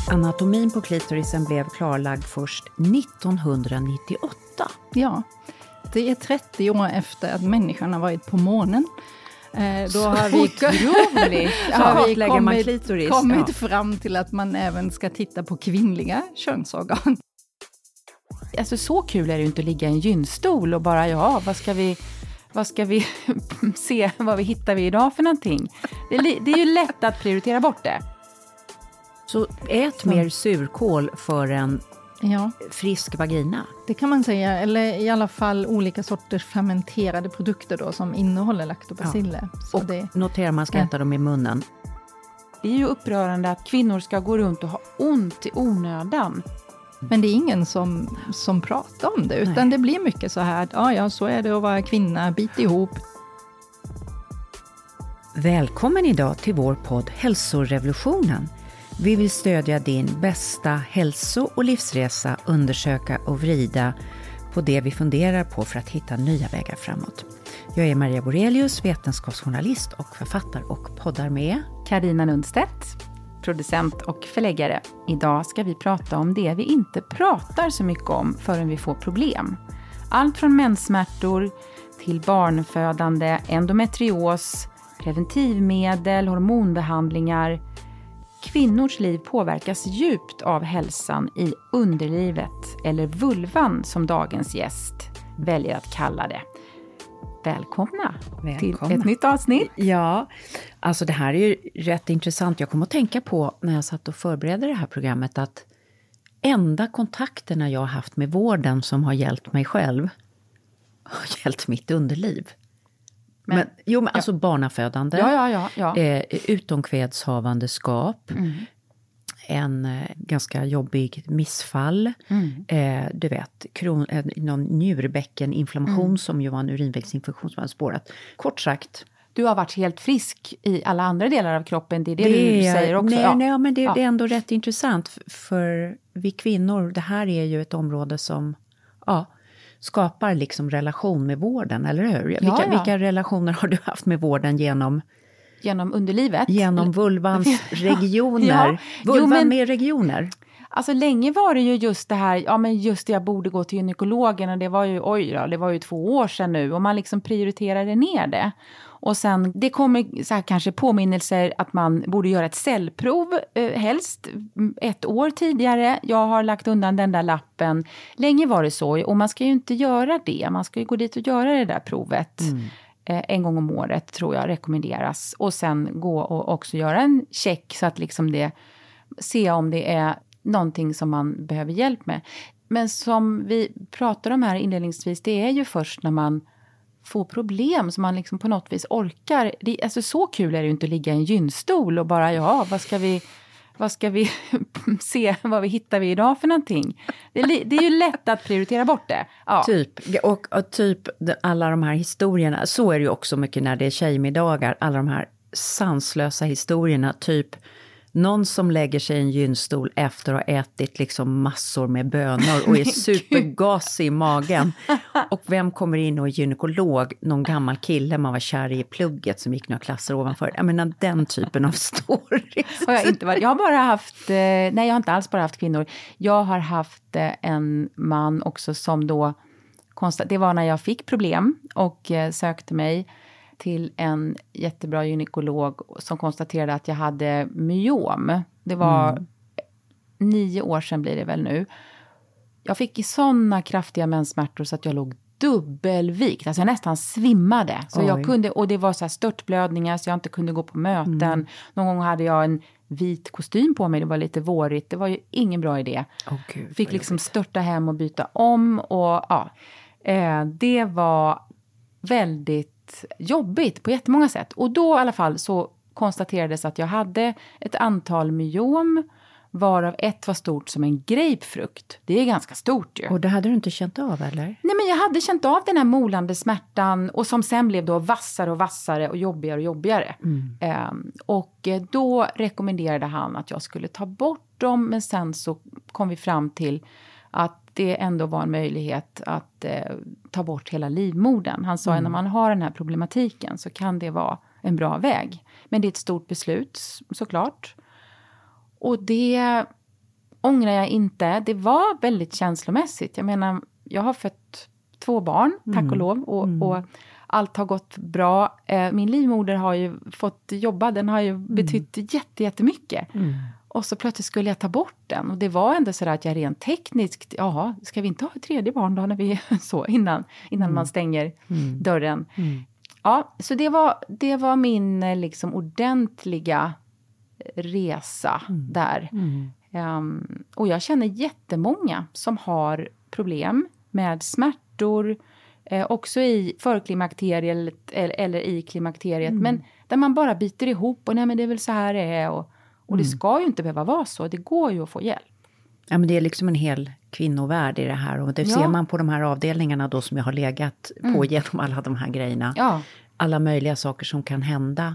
Anatomin på klitorisen blev klarlagd först 1998. Ja, det är 30 år efter att människan har varit på månen. Då har vi kommit fram till att man även ska titta på kvinnliga könsorgan. Alltså så kul är det ju inte att ligga i en gynstol och bara vad ska vi se, vad hittar vi idag för någonting. Det är ju lätt att prioritera bort det. Så ät mer surkål för en frisk vagina. Det kan man säga, eller i alla fall olika sorters fermenterade produkter då som innehåller lactobaciller. Ja. Och notera, man ska äta dem i munnen. Det är ju upprörande att kvinnor ska gå runt och ha ont i onödan. Men det är ingen som pratar om det, utan det blir mycket så här att så är det att vara kvinna, bit ihop. Välkommen idag till vår podd Hälsorevolutionen. Vi vill stödja din bästa hälso- och livsresa, undersöka och vrida på det vi funderar på för att hitta nya vägar framåt. Jag är Maria Borelius, vetenskapsjournalist och författare och poddar med Carina Nundstedt, producent och förläggare. Idag ska vi prata om det vi inte pratar så mycket om förrän vi får problem. Allt från menssmärtor till barnfödande, endometrios, preventivmedel, hormonbehandlingar. Kvinnors liv påverkas djupt av hälsan i underlivet, eller vulvan som dagens gäst väljer att kalla det. Välkomna till ett nytt avsnitt. Ja, alltså det här är ju rätt intressant. Jag kom att tänka på när jag satt och förberedde det här programmet att enda kontakterna jag har haft med vården som har hjälpt mig själv har hjälpt mitt underliv. Men alltså barnafödande, utomkvedshavandeskap, en ganska jobbig missfall, du vet, någon njurbäckeninflammation som ju var en urinvägsinfektion som hade spårat. Kort sagt. Du har varit helt frisk i alla andra delar av kroppen, det är det du säger också. Nej, men det är ändå rätt intressant för vi kvinnor, det här är ju ett område som skapar liksom relation med vården, eller hur? Vilka relationer har du haft med vården genom underlivet? Genom vulvans regioner. Vulvan med regioner. Alltså länge var det ju just det här, jag borde gå till gynekologen och det var ju, det var ju 2 år sedan nu och man liksom prioriterade ner det. Och sen, det kommer så här kanske påminnelser att man borde göra ett cellprov, helst 1 år tidigare. Jag har lagt undan den där lappen. Länge var det så, och man ska ju inte göra det. Man ska ju gå dit och göra det där provet. En gång om året tror jag rekommenderas. Och sen gå och också göra en check så att liksom se om det är någonting som man behöver hjälp med. Men som vi pratar om här inledningsvis, det är ju först när man få problem som man liksom på något vis orkar. Alltså så kul är det ju inte att ligga i en gynstol och bara vad ska vi se, vad hittar vi idag för någonting. Det är ju lätt att prioritera bort det. Ja. Typ alla de här historierna, så är det ju också mycket när det är tjejmiddagar, alla de här sanslösa historierna, typ någon som lägger sig i en gynstol efter att ha ätit liksom massor med bönor och är supergasig i magen. Och vem kommer in och är gynekolog? Någon gammal kille man var kär i plugget som gick några klasser ovanför. Jag menar den typen av stories. Jag har bara haft, jag har inte alls bara haft kvinnor. Jag har haft en man också som då, det var när jag fick problem och sökte mig till en jättebra gynekolog som konstaterade att jag hade myom. Det var 9 år sedan blir det väl nu. Jag fick sådana kraftiga menssmärtor så att jag låg dubbelvikt. Alltså jag nästan svimmade. Så jag kunde, och det var så här störtblödningar så jag inte kunde gå på möten. Någon gång hade jag en vit kostym på mig. Det var lite vårigt. Det var ju ingen bra idé. Gud, fick liksom störta hem och byta om. Och det var väldigt jobbigt på jättemånga sätt. Och då i alla fall så konstaterades att jag hade ett antal myom, varav ett var stort som en grapefrukt. Det är ganska stort ju. Och det hade du inte känt av, eller? Nej, men jag hade känt av den här molande smärtan och som sen blev då vassare och vassare och jobbigare och jobbigare. Och då rekommenderade han att jag skulle ta bort dem, men sen så kom vi fram till att det ändå var en möjlighet att ta bort hela livmodern. Han sa att när man har den här problematiken så kan det vara en bra väg. Men det är ett stort beslut såklart. Och det ångrar jag inte. Det var väldigt känslomässigt. Jag menar, jag har fött 2 barn, tack och lov. Och allt har gått bra. Min livmoder har ju fått jobba. Den har ju betytt jättemycket. Och så plötsligt skulle jag ta bort den. Och det var ändå så att jag rent tekniskt, ska vi inte ha ett 3:e barn då när vi så innan man stänger dörren. Ja, så det var min liksom ordentliga resa där. Och jag känner jättemånga som har problem med smärtor, också i förklimakteriet eller i klimakteriet, men där man bara biter ihop och nej men det är väl så här det är och det ska ju inte behöva vara så, det går ju att få hjälp. Ja, men det är liksom en hel kvinnovärld i det här, och det ser man på de här avdelningarna då som jag har legat på genom alla de här grejerna. Ja. Alla möjliga saker som kan hända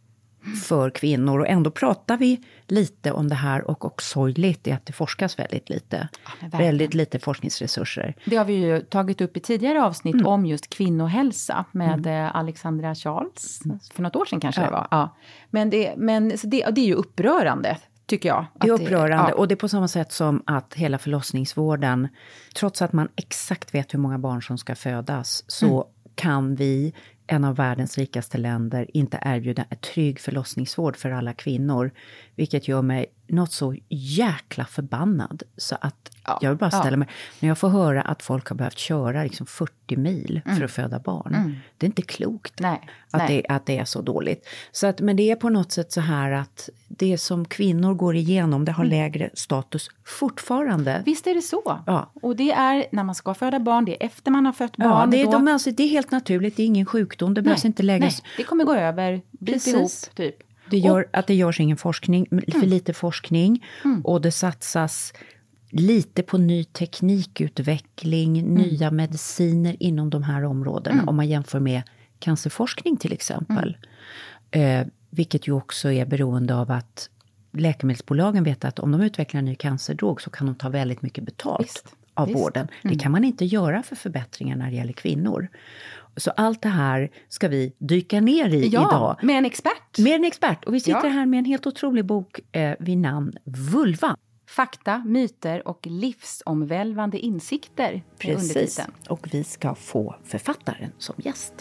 för kvinnor, och ändå pratar vi lite om det här, och sorgligt är att det forskas väldigt lite. Ja, väldigt lite forskningsresurser. Det har vi ju tagit upp i tidigare avsnitt om just kvinnohälsa med Alexandra Charles för något år sedan kanske det var. Ja. Men det är ju upprörande, tycker jag. Det är upprörande, och det är på samma sätt som att hela förlossningsvården, trots att man exakt vet hur många barn som ska födas, så kan vi, en av världens rikaste länder, inte erbjuda en trygg förlossningsvård för alla kvinnor. Vilket gör mig något så jäkla förbannad. Så att jag vill bara ställa mig, när jag får höra att folk har behövt köra liksom 40 mil för att föda barn. Det är inte klokt att det är så dåligt. Så att, men det är på något sätt så här att det som kvinnor går igenom, det har lägre status fortfarande. Visst är det så. Ja. Och det är när man ska föda barn, det är efter man har fött barn. Ja, det är helt naturligt, det är ingen sjukdom, det behövs inte läggas. Nej, det kommer gå över, bit ihop typ. Det gör att det görs ingen forskning, för lite forskning, och det satsas lite på ny teknikutveckling, nya mediciner inom de här områdena, om man jämför med cancerforskning till exempel. Vilket ju också är beroende av att läkemedelsbolagen vet att om de utvecklar en ny cancerdrog så kan de ta väldigt mycket betalt av vården. Det kan man inte göra för förbättringar när det gäller kvinnor. Så allt det här ska vi dyka ner i idag. Med en expert. Med en expert. Och vi sitter här med en helt otrolig bok vid namn Vulva. Fakta, myter och livsomvälvande insikter. Precis. Och vi ska få författaren som gäst.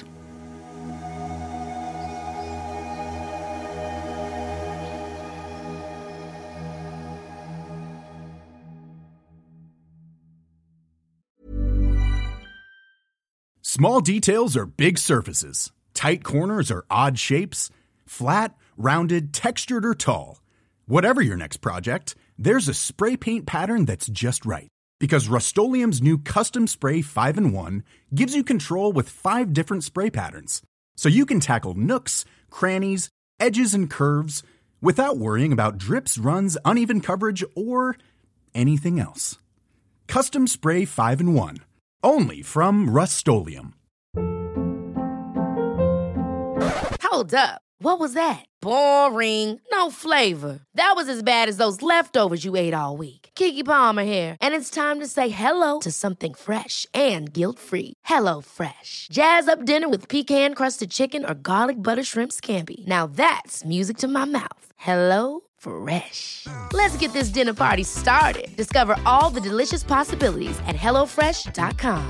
Small details are big surfaces. Tight corners are odd shapes. Flat, rounded, textured, or tall. Whatever your next project, there's a spray paint pattern that's just right. Because Rust-Oleum's new Custom Spray 5-in-1 gives you control with 5 different spray patterns. So you can tackle nooks, crannies, edges, and curves without worrying about drips, runs, uneven coverage, or anything else. Custom Spray 5-in-1. Only from Rust-Oleum. Hold up. What was that? Boring. No flavor. That was as bad as those leftovers you ate all week. Keke Palmer here, and it's time to say hello to something fresh and guilt-free. Hello Fresh. Jazz up dinner with pecan-crusted chicken or garlic butter shrimp scampi. Now that's music to my mouth. Hello Fresh. Let's get this dinner party started. Discover all the delicious possibilities at hellofresh.com.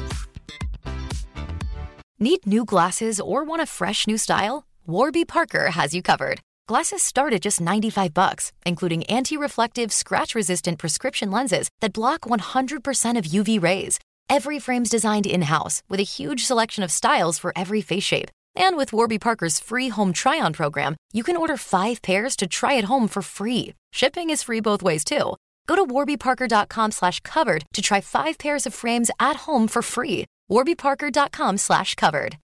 Need new glasses or want a fresh new style? Warby Parker has you covered. Glasses start at just $95, including anti-reflective, scratch-resistant prescription lenses that block 100% of UV rays. Every frame's designed in-house with a huge selection of styles for every face shape. And with Warby Parker's free home try-on program, you can order 5 pairs to try at home for free. Shipping is free both ways, too. Go to warbyparker.com/covered to try 5 pairs of frames at home for free. warbyparker.com/covered.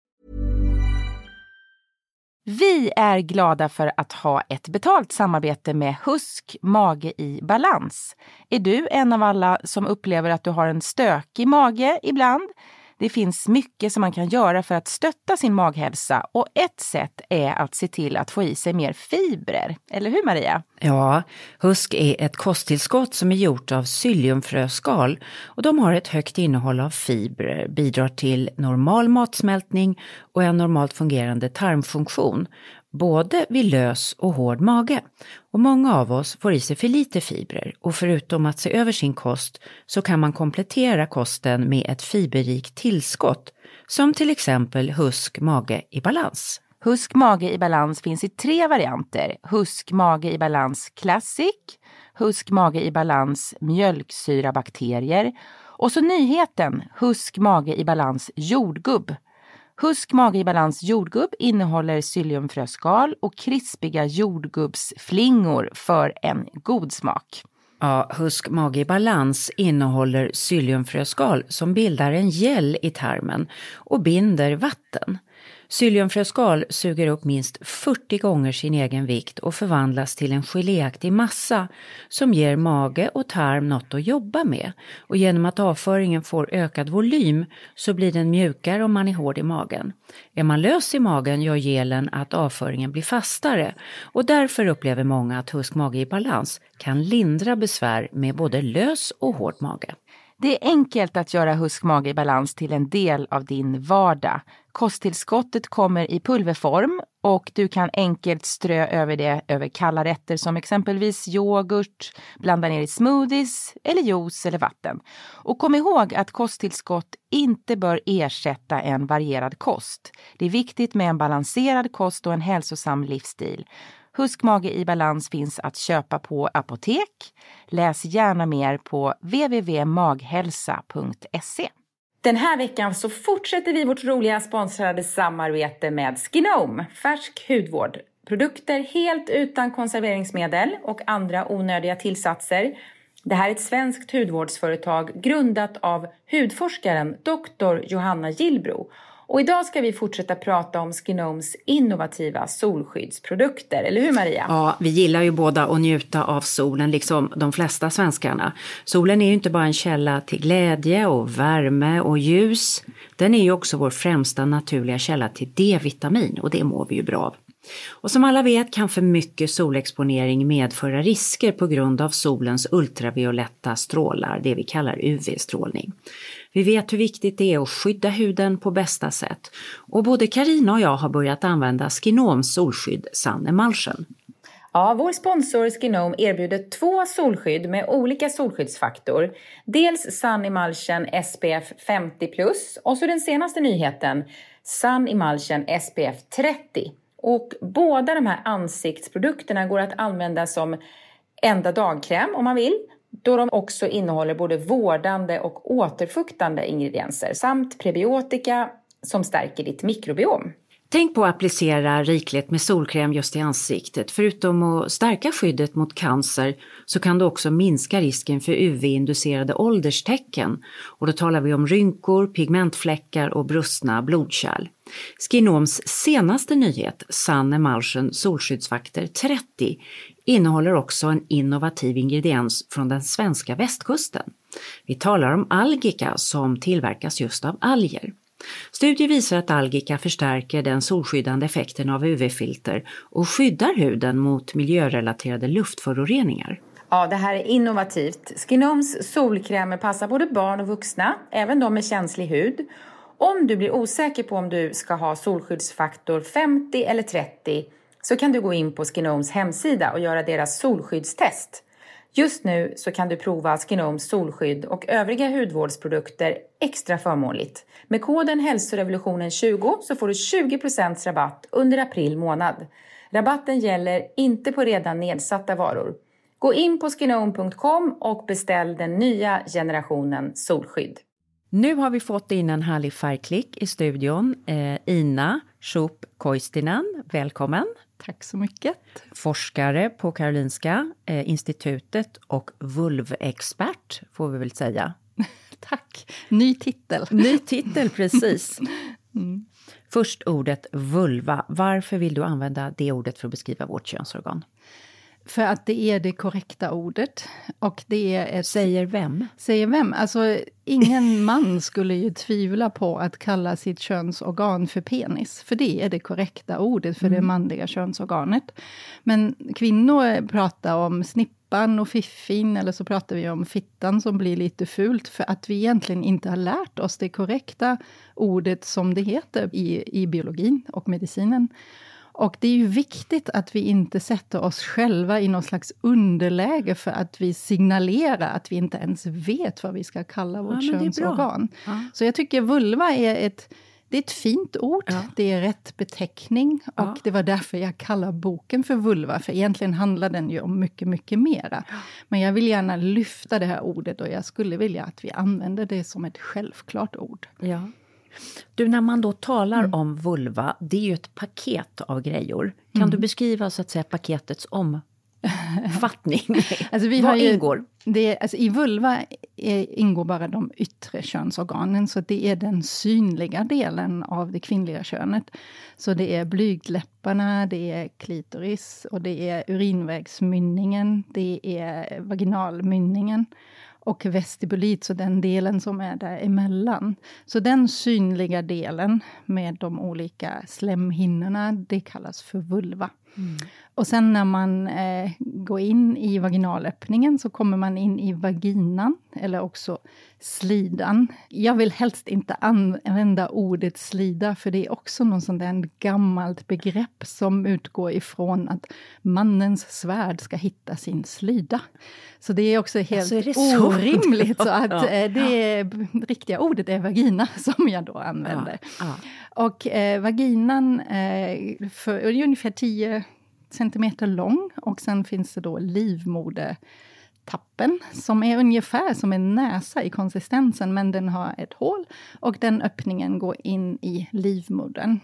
Vi är glada för att ha ett betalt samarbete med Husk Mage i Balans. Är du en av alla som upplever att du har en stökig mage ibland? Det finns mycket som man kan göra för att stötta sin maghälsa, och ett sätt är att se till att få i sig mer fibrer. Eller hur, Maria? Ja, Husk är ett kosttillskott som är gjort av psylliumfröskal, och de har ett högt innehåll av fibrer, bidrar till normal matsmältning och en normalt fungerande tarmfunktion. både vid lös och hård mage. Och många av oss får i sig för lite fibrer och förutom att se över sin kost så kan man komplettera kosten med ett fiberrikt tillskott som till exempel Husk Mage i Balans. Husk Mage i Balans finns i 3 varianter. Husk Mage i Balans Classic, Husk Mage i Balans mjölksyrabakterier och så nyheten Husk Mage i Balans jordgubb. Husk Mage i Balans jordgubb innehåller psylliumfröskal och krispiga jordgubbsflingor för en god smak. Ja, Husk Mage i Balans innehåller psylliumfröskal som bildar en gel i tarmen och binder vatten. Psylliumfröskal suger upp minst 40 gånger sin egen vikt och förvandlas till en geléaktig massa som ger mage och tarm något att jobba med. Och genom att avföringen får ökad volym så blir den mjukare om man är hård i magen. Är man lös i magen gör gelen att avföringen blir fastare och därför upplever många att Husk Mage i Balans kan lindra besvär med både lös och hård mage. Det är enkelt att göra Husk Mage i Balans till en del av din vardag. Kosttillskottet kommer i pulverform och du kan enkelt strö över det över kalla rätter som exempelvis yoghurt, blanda ner i smoothies eller juice eller vatten. Och kom ihåg att kosttillskott inte bör ersätta en varierad kost. Det är viktigt med en balanserad kost och en hälsosam livsstil. Husk Mage i Balans finns att köpa på apotek. Läs gärna mer på www.maghälsa.se. Den här veckan så fortsätter vi vårt roliga sponsrade samarbete med Skinome, färsk hudvård. Produkter helt utan konserveringsmedel och andra onödiga tillsatser. Det här är ett svenskt hudvårdsföretag grundat av hudforskaren Dr. Johanna Gillbro. Och idag ska vi fortsätta prata om Skinomes innovativa solskyddsprodukter. Eller hur Maria? Ja, vi gillar ju båda att njuta av solen liksom de flesta svenskarna. Solen är ju inte bara en källa till glädje och värme och ljus. Den är ju också vår främsta naturliga källa till D-vitamin och det mår vi ju bra av. Och som alla vet kan för mycket solexponering medföra risker på grund av solens ultravioletta strålar, det vi kallar UV-strålning. Vi vet hur viktigt det är att skydda huden på bästa sätt. Och både Carina och jag har börjat använda Skinomes solskydd Sun Emulsion. Ja, vår sponsor Skinome erbjuder 2 solskydd med olika solskyddsfaktor. Dels Sun Emulsion SPF 50+, och så den senaste nyheten Sun Emulsion SPF 30. Och båda de här ansiktsprodukterna går att använda som enda dagkräm om man vill. Då de också innehåller både vårdande och återfuktande ingredienser samt prebiotika som stärker ditt mikrobiom. Tänk på att applicera rikligt med solkräm just i ansiktet. Förutom att stärka skyddet mot cancer så kan det också minska risken för UV-inducerade ålderstecken. Och då talar vi om rynkor, pigmentfläckar och brustna blodkärl. Skinomes senaste nyhet, Sun Emulsion solskyddsfaktor 30, innehåller också en innovativ ingrediens från den svenska västkusten. Vi talar om algika som tillverkas just av alger. Studier visar att algika förstärker den solskyddande effekten av UV-filter och skyddar huden mot miljörelaterade luftföroreningar. Ja, det här är innovativt. Skinomes solkrämer passar både barn och vuxna, även de med känslig hud. Om du blir osäker på om du ska ha solskyddsfaktor 50 eller 30 så kan du gå in på Skinomes hemsida och göra deras solskyddstest. Just nu så kan du prova Skinomes solskydd och övriga hudvårdsprodukter extra förmånligt. Med koden hälsorevolutionen20 så får du 20% rabatt under april månad. Rabatten gäller inte på redan nedsatta varor. Gå in på skinome.com och beställ den nya generationen solskydd. Nu har vi fått in en härlig färgklick i studion. Ina Schupp Koistinen, välkommen. Tack så mycket. Forskare på Karolinska institutet och vulvexpert får vi väl säga. Tack. Ny titel. Ny titel, precis. Först ordet vulva. Varför vill du använda det ordet för att beskriva vårt könsorgan? För att det är det korrekta ordet. Och det är ett... Säger vem? Säger vem? Alltså ingen man skulle ju tvivla på att kalla sitt könsorgan för penis. För det är det korrekta ordet för det manliga könsorganet. Men kvinnor pratar om snippan och fiffin. Eller så pratar vi om fittan som blir lite fult. För att vi egentligen inte har lärt oss det korrekta ordet som det heter i biologin och medicinen. Och det är ju viktigt att vi inte sätter oss själva i någon slags underläge för att vi signalerar att vi inte ens vet vad vi ska kalla vårt könsorgan. Så jag tycker vulva är ett fint ord, det är rätt beteckning och det var därför jag kallar boken för vulva, för egentligen handlar den ju om mycket, mycket mera. Men jag vill gärna lyfta det här ordet och jag skulle vilja att vi använder det som ett självklart ord. Ja. Du, när man då talar om vulva, det är ju ett paket av grejor. Kan du beskriva så att säga paketets omfattning? Alltså vad ingår? I vulva ingår bara de yttre könsorganen, så det är den synliga delen av det kvinnliga könet. Så det är blygdläpparna, det är klitoris och det är urinvägsmynningen, det är vaginalmynningen. Och vestibulit, så den delen som är där emellan. Så den synliga delen med de olika slemhinnorna, det kallas för vulva. Och sen när man går in i vaginalöppningen så kommer man in i vaginan, eller också slidan. Jag vill helst inte använda ordet slida, för det är också någon sån där gammalt begrepp som utgår ifrån att mannens svärd ska hitta sin slida. Så det är också helt orimligt. Så att det riktiga ordet är vagina som jag då använder. Och vaginan är ungefär 10 centimeter lång, och sen finns det då livmodertappen som är ungefär som en näsa i konsistensen, men den har ett hål och den öppningen går in i livmodern.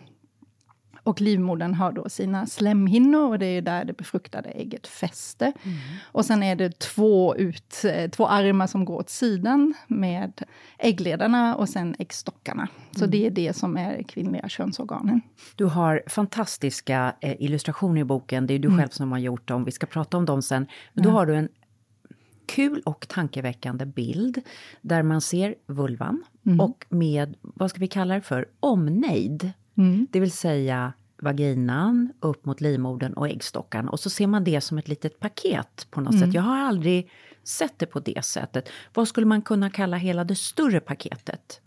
Och livmodern har då sina slemhinnor och det är där det befruktade ägget fäster. Och sen är det två armar som går åt sidan med äggledarna och sen äggstockarna. Så det är det som är kvinnliga könsorganen. Du har fantastiska illustrationer i boken. Det är du själv som har gjort dem. Vi ska prata om dem sen. Men då har du en kul och tankeväckande bild där man ser vulvan och med, vad ska vi kalla det för, omnejd. Det vill säga vaginan upp mot livmodern och äggstockan. Och så ser man det som ett litet paket på något sätt. Jag har aldrig sett det på det sättet. Vad skulle man kunna kalla hela det större paketet?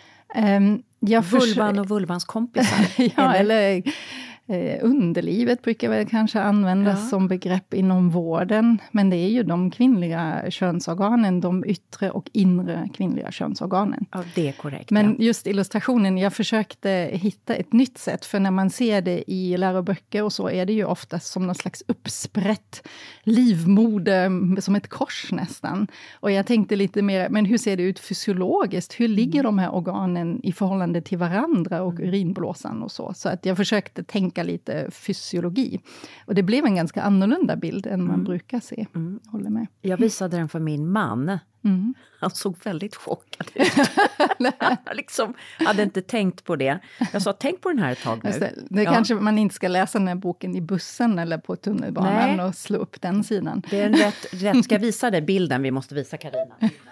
Vulvan och vulvans kompisar? eller underlivet brukar väl kanske användas som begrepp inom vården. Men det är ju de kvinnliga könsorganen, de yttre och inre kvinnliga könsorganen. Ja, det är korrekt. Men just illustrationen, jag försökte hitta ett nytt sätt. För när man ser det i läroböcker och så är det ju oftast som någon slags uppsprätt livmoder, som ett kors nästan. Och jag tänkte lite mer, men hur ser det ut fysiologiskt? Hur ligger de här organen i förhållande till varandra och urinblåsan och så? Så att jag försökte tänka lite fysiologi. Och det blev en ganska annorlunda bild än man brukar se. Håller med. Jag visade den för min man. Han såg väldigt chockad ut. Jag liksom hade inte tänkt på det. Jag sa, tänk på den här ett tag nu. Det kanske man inte ska läsa den här boken i bussen eller på tunnelbanan och slå upp den sidan. Det är en rätt. Ska jag visa dig bilden? Vi måste visa Carina.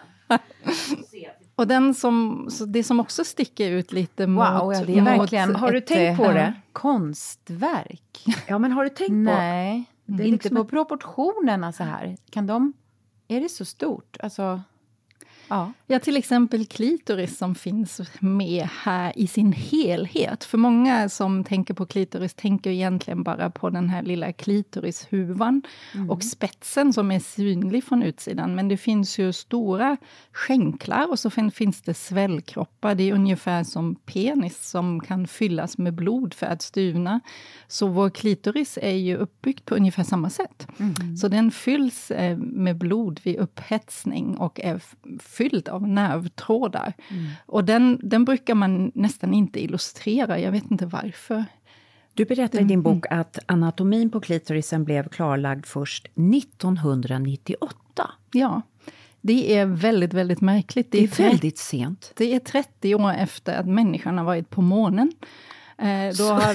Och det som också sticker ut lite mot... Wow, ja, det är verkligen har du tänkt på det? Konstverk. Ja, men har du tänkt på? Nej, det är inte liksom på proportionerna så här. Är det så stort? Alltså... Ja, till exempel klitoris som finns med här i sin helhet. För många som tänker på klitoris tänker egentligen bara på den här lilla klitorishuvan och spetsen som är synlig från utsidan. Men det finns ju stora skänklar och så finns det svällkroppar. Det är ungefär som penis som kan fyllas med blod för att stuvna. Så vår klitoris är ju uppbyggd på ungefär samma sätt. Så den fylls med blod vid upphetsning och är fylld av nervtrådar. Och den brukar man nästan inte illustrera. Jag vet inte varför. Du berättar i din bok att anatomin på klitorisen blev klarlagd först 1998. Ja, det är väldigt, väldigt märkligt. Det är väldigt sent. Det är 30 år efter att människan har varit på månen. Då har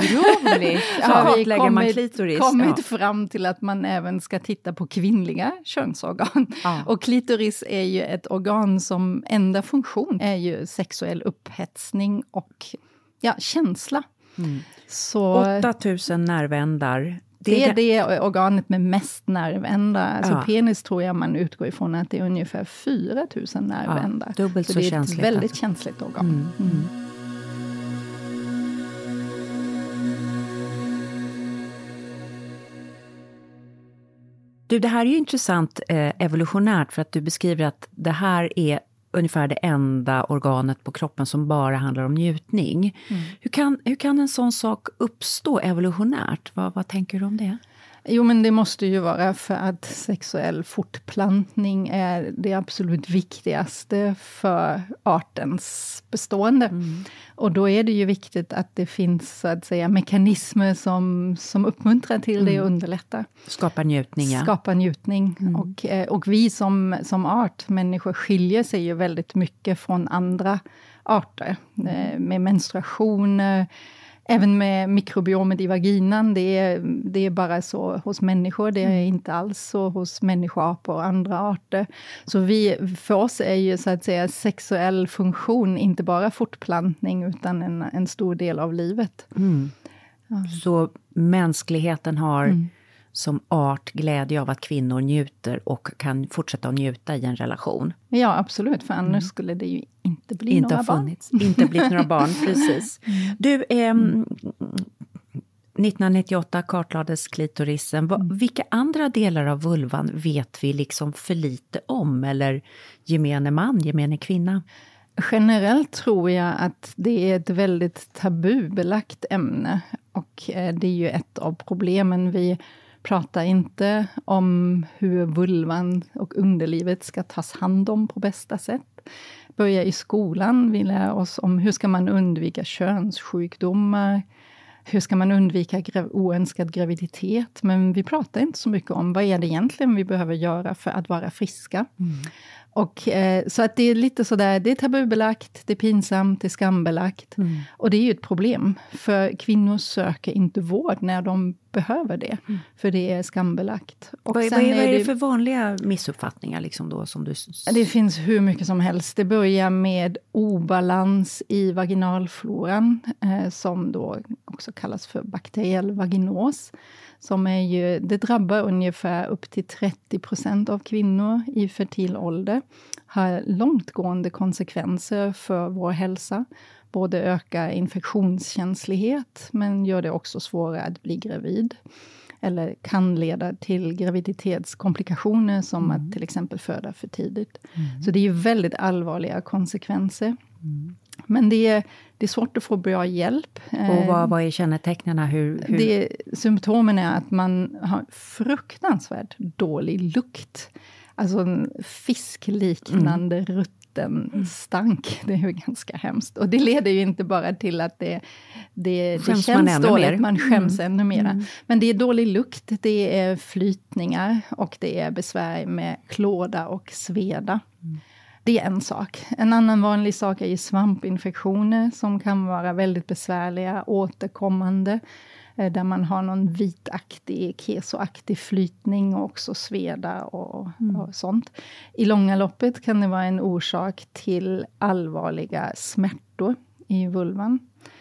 vi kommit fram till att man även ska titta på kvinnliga könsorgan. Och klitoris är ju ett organ som enda funktion är ju sexuell upphetsning och känsla. Så 8000 nervändar. Det är det organet med mest nervändar. Alltså penis tror jag man utgår ifrån att det är ungefär 4000 nervändar. Dubbelt så känsligt. Det är ett väldigt känsligt organ. Du, det här är ju intressant evolutionärt, för att du beskriver att det här är ungefär det enda organet på kroppen som bara handlar om njutning. Hur kan en sån sak uppstå evolutionärt? Vad tänker du om det? Jo, men det måste ju vara för att sexuell fortplantning är det absolut viktigaste för artens bestående. Och då är det ju viktigt att det finns, så att säga, mekanismer som uppmuntrar till det och underlättar. Skapar njutning, ja. Skapar njutning. Och vi som art, människor, skiljer sig ju väldigt mycket från andra arter. Med menstruationer, även med mikrobiomet i vaginan, det är bara så hos människor. Det är inte alls så hos människoapor och andra arter. Så för oss är ju, så att säga, sexuell funktion inte bara fortplantning, utan en stor del av livet. Så mänskligheten har som art glädje av att kvinnor njuter och kan fortsätta att njuta i en relation. Ja, absolut. För annars skulle det ju inte bli några barn. Inte blivit några barn, precis. Du, 1998 kartlades klitorisen. Vilka andra delar av vulvan vet vi liksom för lite om? Eller gemene man, gemene kvinna? Generellt tror jag att det är ett väldigt tabubelagt ämne. Och det är ju ett av problemen. Vi pratar inte om hur vulvan och underlivet ska tas hand om på bästa sätt. Börja i skolan, vi lär oss om hur ska man undvika könssjukdomar. Hur ska man undvika oönskad graviditet. Men vi pratar inte så mycket om vad är det egentligen vi behöver göra för att vara friska. Och så att det är lite sådär, det är tabubelagt, det är pinsamt, det är skambelagt. Och det är ju ett problem, för kvinnor söker inte vård när de behöver det. För det är skambelagt. Och vad är det för vanliga missuppfattningar liksom då, som du... Det finns hur mycket som helst. Det börjar med obalans i vaginalfloran, som då också kallas för bakteriell vaginos. Som är ju, det drabbar ungefär upp till 30% av kvinnor i fertil ålder. Har långtgående konsekvenser för vår hälsa. Både ökar infektionskänslighet, men gör det också svårare att bli gravid. Eller kan leda till graviditetskomplikationer som att till exempel föda för tidigt. Så det är ju väldigt allvarliga konsekvenser. Men det är svårt att få bra hjälp. Och vad är kännetecknarna? Symptomen är att man har fruktansvärt dålig lukt. Alltså en fiskliknande rutten stank. Det är ju ganska hemskt. Och det leder ju inte bara till att det känns dåligt. Man skäms ännu mera. Men det är dålig lukt, det är flytningar och det är besvär med klåda och sveda. Det är en sak. En annan vanlig sak är ju svampinfektioner som kan vara väldigt besvärliga, återkommande. Där man har någon vitaktig, kesoaktig flytning och också sveda och sånt. I långa loppet kan det vara en orsak till allvarliga smärtor i vulvan.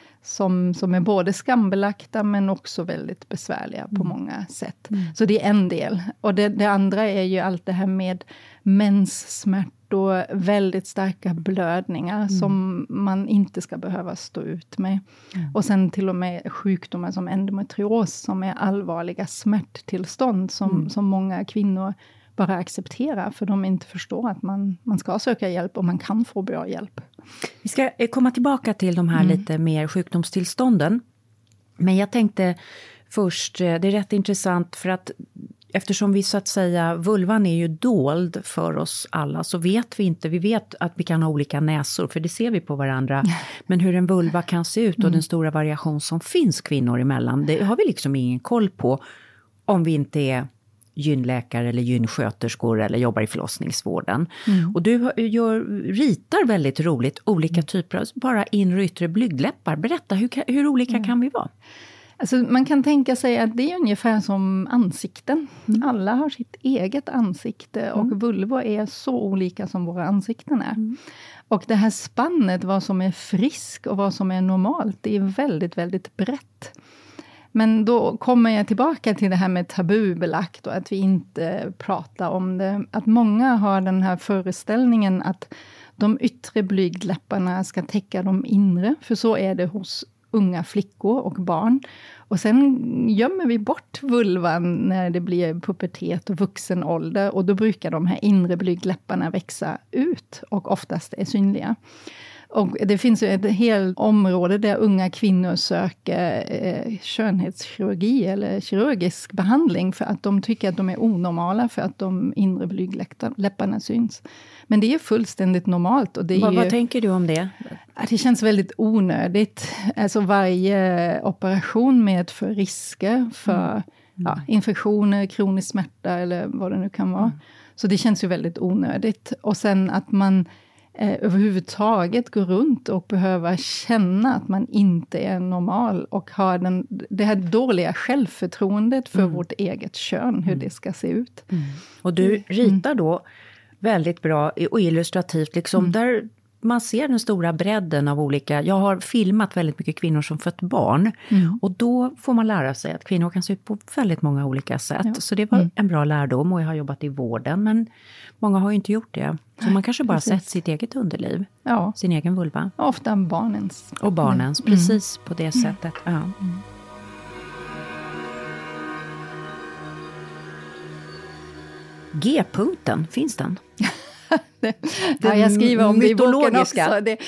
Som är både skambelagda men också väldigt besvärliga på många sätt. Så det är en del. Och det andra är ju allt det här med menssmärtor, väldigt starka blödningar som man inte ska behöva stå ut med. Och sen till och med sjukdomar som endometrios som är allvarliga smärttillstånd som många kvinnor bara accepterar, för de inte förstår att man ska söka hjälp och man kan få bra hjälp. Vi ska komma tillbaka till de här lite mer sjukdomstillstånden. Men jag tänkte först, det är rätt intressant för att eftersom vi så att säga, vulvan är ju dold för oss alla, så vet vi inte, vi vet att vi kan ha olika näsor, för det ser vi på varandra. Men hur en vulva kan se ut och den stora variation som finns kvinnor emellan, det har vi liksom ingen koll på om vi inte är gynläkare eller gynsköterskor eller jobbar i förlossningsvården. Och du ritar väldigt roligt olika typer av bara inre och yttre blygdläppar. Berätta, hur olika kan vi vara? Alltså man kan tänka sig att det är ungefär som ansikten. Alla har sitt eget ansikte och vulvor är så olika som våra ansikten är. Och det här spannet, vad som är frisk och vad som är normalt, det är väldigt, väldigt brett. Men då kommer jag tillbaka till det här med tabubelagt och att vi inte pratar om det. Att många har den här föreställningen att de yttre blygdläpparna ska täcka de inre. För så är det hos unga flickor och barn. Och sen gömmer vi bort vulvan när det blir pubertet och vuxen ålder. Och då brukar de här inre blygdläpparna växa ut och oftast är synliga. Och det finns ju ett helt område där unga kvinnor söker skönhetskirurgi eller kirurgisk behandling för att de tycker att de är onormala för att de inre blygdläpparna syns. Men det är fullständigt normalt. Och det är vad tänker du om det? Det känns väldigt onödigt. Alltså varje operation medför risker för infektioner, kronisk smärta eller vad det nu kan vara. Så det känns ju väldigt onödigt. Och sen att man överhuvudtaget går runt och behöver känna att man inte är normal och har det här dåliga självförtroendet för vårt eget kön, hur det ska se ut. Och du ritar då väldigt bra och illustrativt, liksom där man ser den stora bredden av olika. Jag har filmat väldigt mycket kvinnor som fött barn. Och då får man lära sig att kvinnor kan se ut på väldigt många olika sätt. Ja. Så det var en bra lärdom, och jag har jobbat i vården. Men många har ju inte gjort det. Så man kanske bara sett sitt eget underliv. Ja. Sin egen vulva. Ofta barnens. Och barnens, precis på det sättet. Ja. G-punkten, finns den? Jag skriver om det i boken också.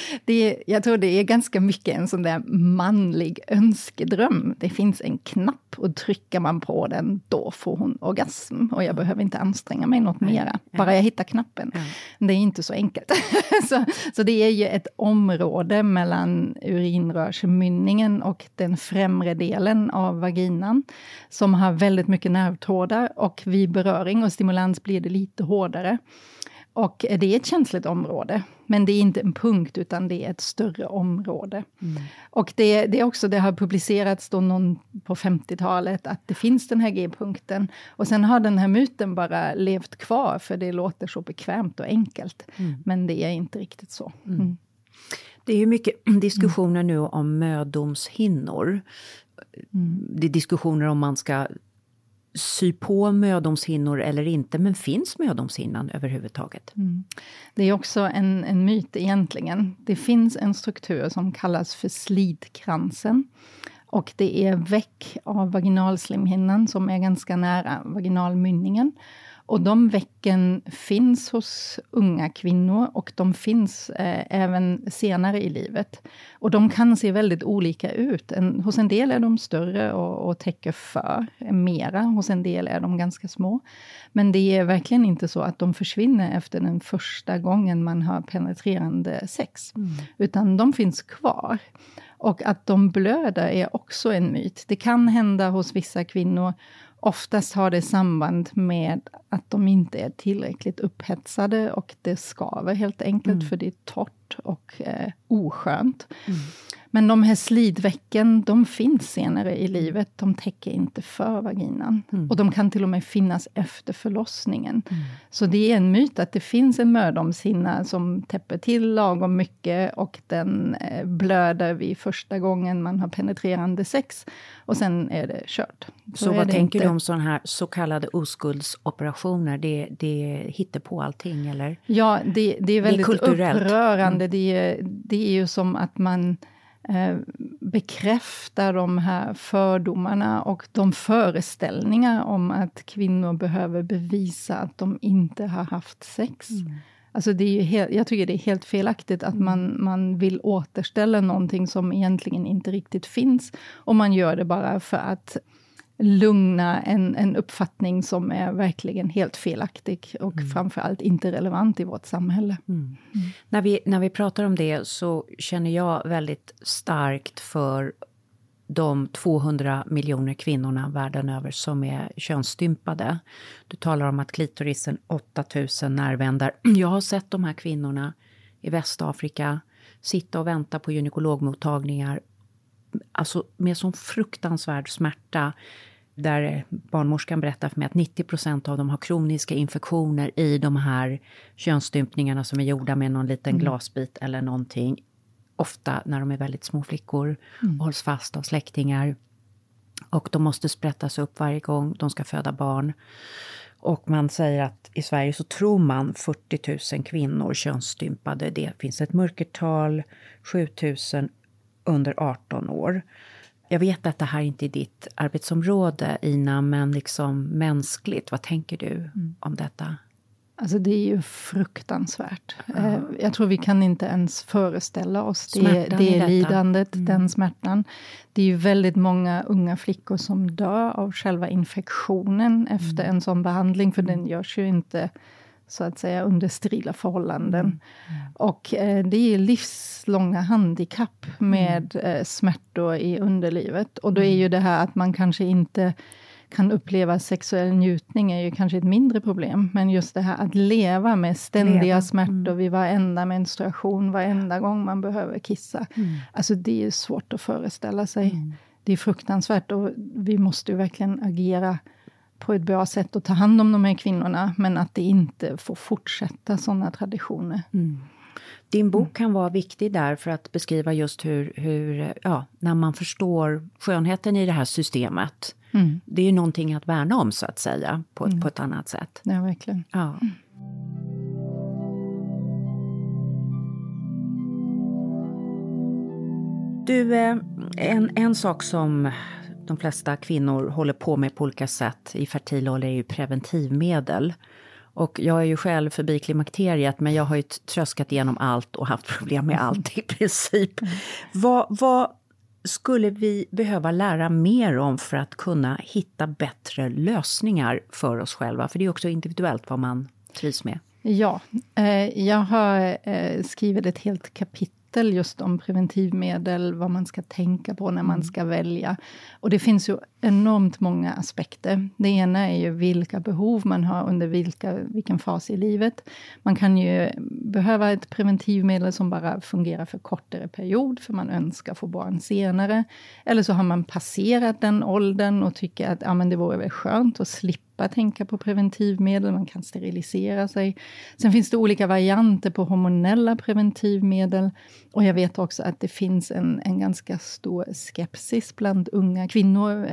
Jag tror det är ganska mycket en sån där manlig önskedröm. Det finns en knapp och trycker man på den, då får hon orgasm. Och jag behöver inte anstränga mig något mera. Bara jag hittar knappen. Det är inte så enkelt. så det är ju ett område mellan urinrörsmynningen och den främre delen av vaginan. Som har väldigt mycket nervtrådar. Och vid beröring och stimulans blir det lite hårdare. Och det är ett känsligt område. Men det är inte en punkt, utan det är ett större område. Och det har publicerats då på 50-talet att det finns den här G-punkten. Och sen har den här myten bara levt kvar, för det låter så bekvämt och enkelt. Men det är inte riktigt så. Det är ju mycket diskussioner nu om mödomshinnor. Det är diskussioner om man ska sy på mödomshinnor eller inte, men finns mödomshinnan överhuvudtaget? Det är också en myt egentligen. Det finns en struktur som kallas för slidkransen. Och det är väck av vaginalslimhinnan som är ganska nära vaginalmynningen. Och de väcken finns hos unga kvinnor och de finns även senare i livet. Och de kan se väldigt olika ut. Hos en del är de större och täcker för mera. Hos en del är de ganska små. Men det är verkligen inte så att de försvinner efter den första gången man har penetrerande sex. Utan de finns kvar. Och att de blöder är också en myt. Det kan hända hos vissa kvinnor. Oftast har det samband med att de inte är tillräckligt upphetsade och det skaver helt enkelt för det är torrt och oskönt. Men de här slidväcken, de finns senare i livet. De täcker inte för vaginan. Och de kan till och med finnas efter förlossningen. Så det är en myt att det finns en mödomshinna som täpper till lagom mycket. Och den blöder vid första gången man har penetrerande sex. Och sen är det kört. Så vad tänker du om sådana här så kallade oskuldsoperationer? Det hittar på allting, eller? Ja, det är väldigt upprörande. Det är ju som att man bekräftar de här fördomarna och de föreställningar om att kvinnor behöver bevisa att de inte har haft sex. Alltså det är ju jag tycker det är helt felaktigt att man vill återställa någonting som egentligen inte riktigt finns. Och man gör det bara för att lugna en uppfattning som är verkligen helt felaktig och framförallt inte relevant i vårt samhälle. När vi pratar om det så känner jag väldigt starkt för de 200 miljoner kvinnorna världen över som är könsstympade. Du talar om att klitorisen 8000 nervändar. Jag har sett de här kvinnorna i Västafrika sitta och vänta på gynekologmottagningar, alltså med sån fruktansvärd smärta, där barnmorskan berättar för mig att 90% av dem har kroniska infektioner i de här könsstympningarna som är gjorda med någon liten glasbit eller någonting. Ofta när de är väldigt små flickor och hålls fast av släktingar. Och de måste sprättas upp varje gång de ska föda barn. Och man säger att i Sverige så tror man 40 000 kvinnor könsstympade. Det finns ett mörkertal, 7 000 under 18 år. Jag vet att det här inte är ditt arbetsområde, Ina, men liksom mänskligt, vad tänker du om detta? Alltså det är ju fruktansvärt. Jag tror vi kan inte ens föreställa oss det lidandet, den smärtan. Det är ju väldigt många unga flickor som dör av själva infektionen efter en sån behandling. För den görs ju inte så att säga under sterila förhållanden. Och det är livslånga handikapp med smärtor i underlivet. Och då är ju det här att man kanske inte kan uppleva sexuell njutning är ju kanske ett mindre problem. Men just det här att leva med ständiga smärtor vid varenda menstruation, varenda gång man behöver kissa. Alltså det är svårt att föreställa sig. Det är fruktansvärt och vi måste ju verkligen agera på ett bra sätt och ta hand om de här kvinnorna. Men att det inte får fortsätta sådana traditioner. Din bok kan vara viktig där för att beskriva just hur när man förstår skönheten i det här systemet. Det är ju någonting att värna om så att säga på ett annat sätt. Ja, verkligen. Ja. Du, en sak som de flesta kvinnor håller på med på olika sätt i fertil ålder är ju preventivmedel. Och jag är ju själv förbi klimakteriet, men jag har ju tröskat igenom allt och haft problem med allt i princip. Vad skulle vi behöva lära mer om för att kunna hitta bättre lösningar för oss själva? För det är också individuellt vad man trivs med. Ja, jag har skrivit ett helt kapitel just om preventivmedel, vad man ska tänka på när man ska välja. Och det finns ju enormt många aspekter. Det ena är ju vilka behov man har under vilken fas i livet. Man kan ju behöva ett preventivmedel som bara fungerar för kortare period, för man önskar få barn senare. Eller så har man passerat den åldern och tycker att men det vore väl skönt att slippa tänka på preventivmedel, man kan sterilisera sig. Sen finns det olika varianter på hormonella preventivmedel. Och jag vet också att det finns en ganska stor skepsis bland unga kvinnor.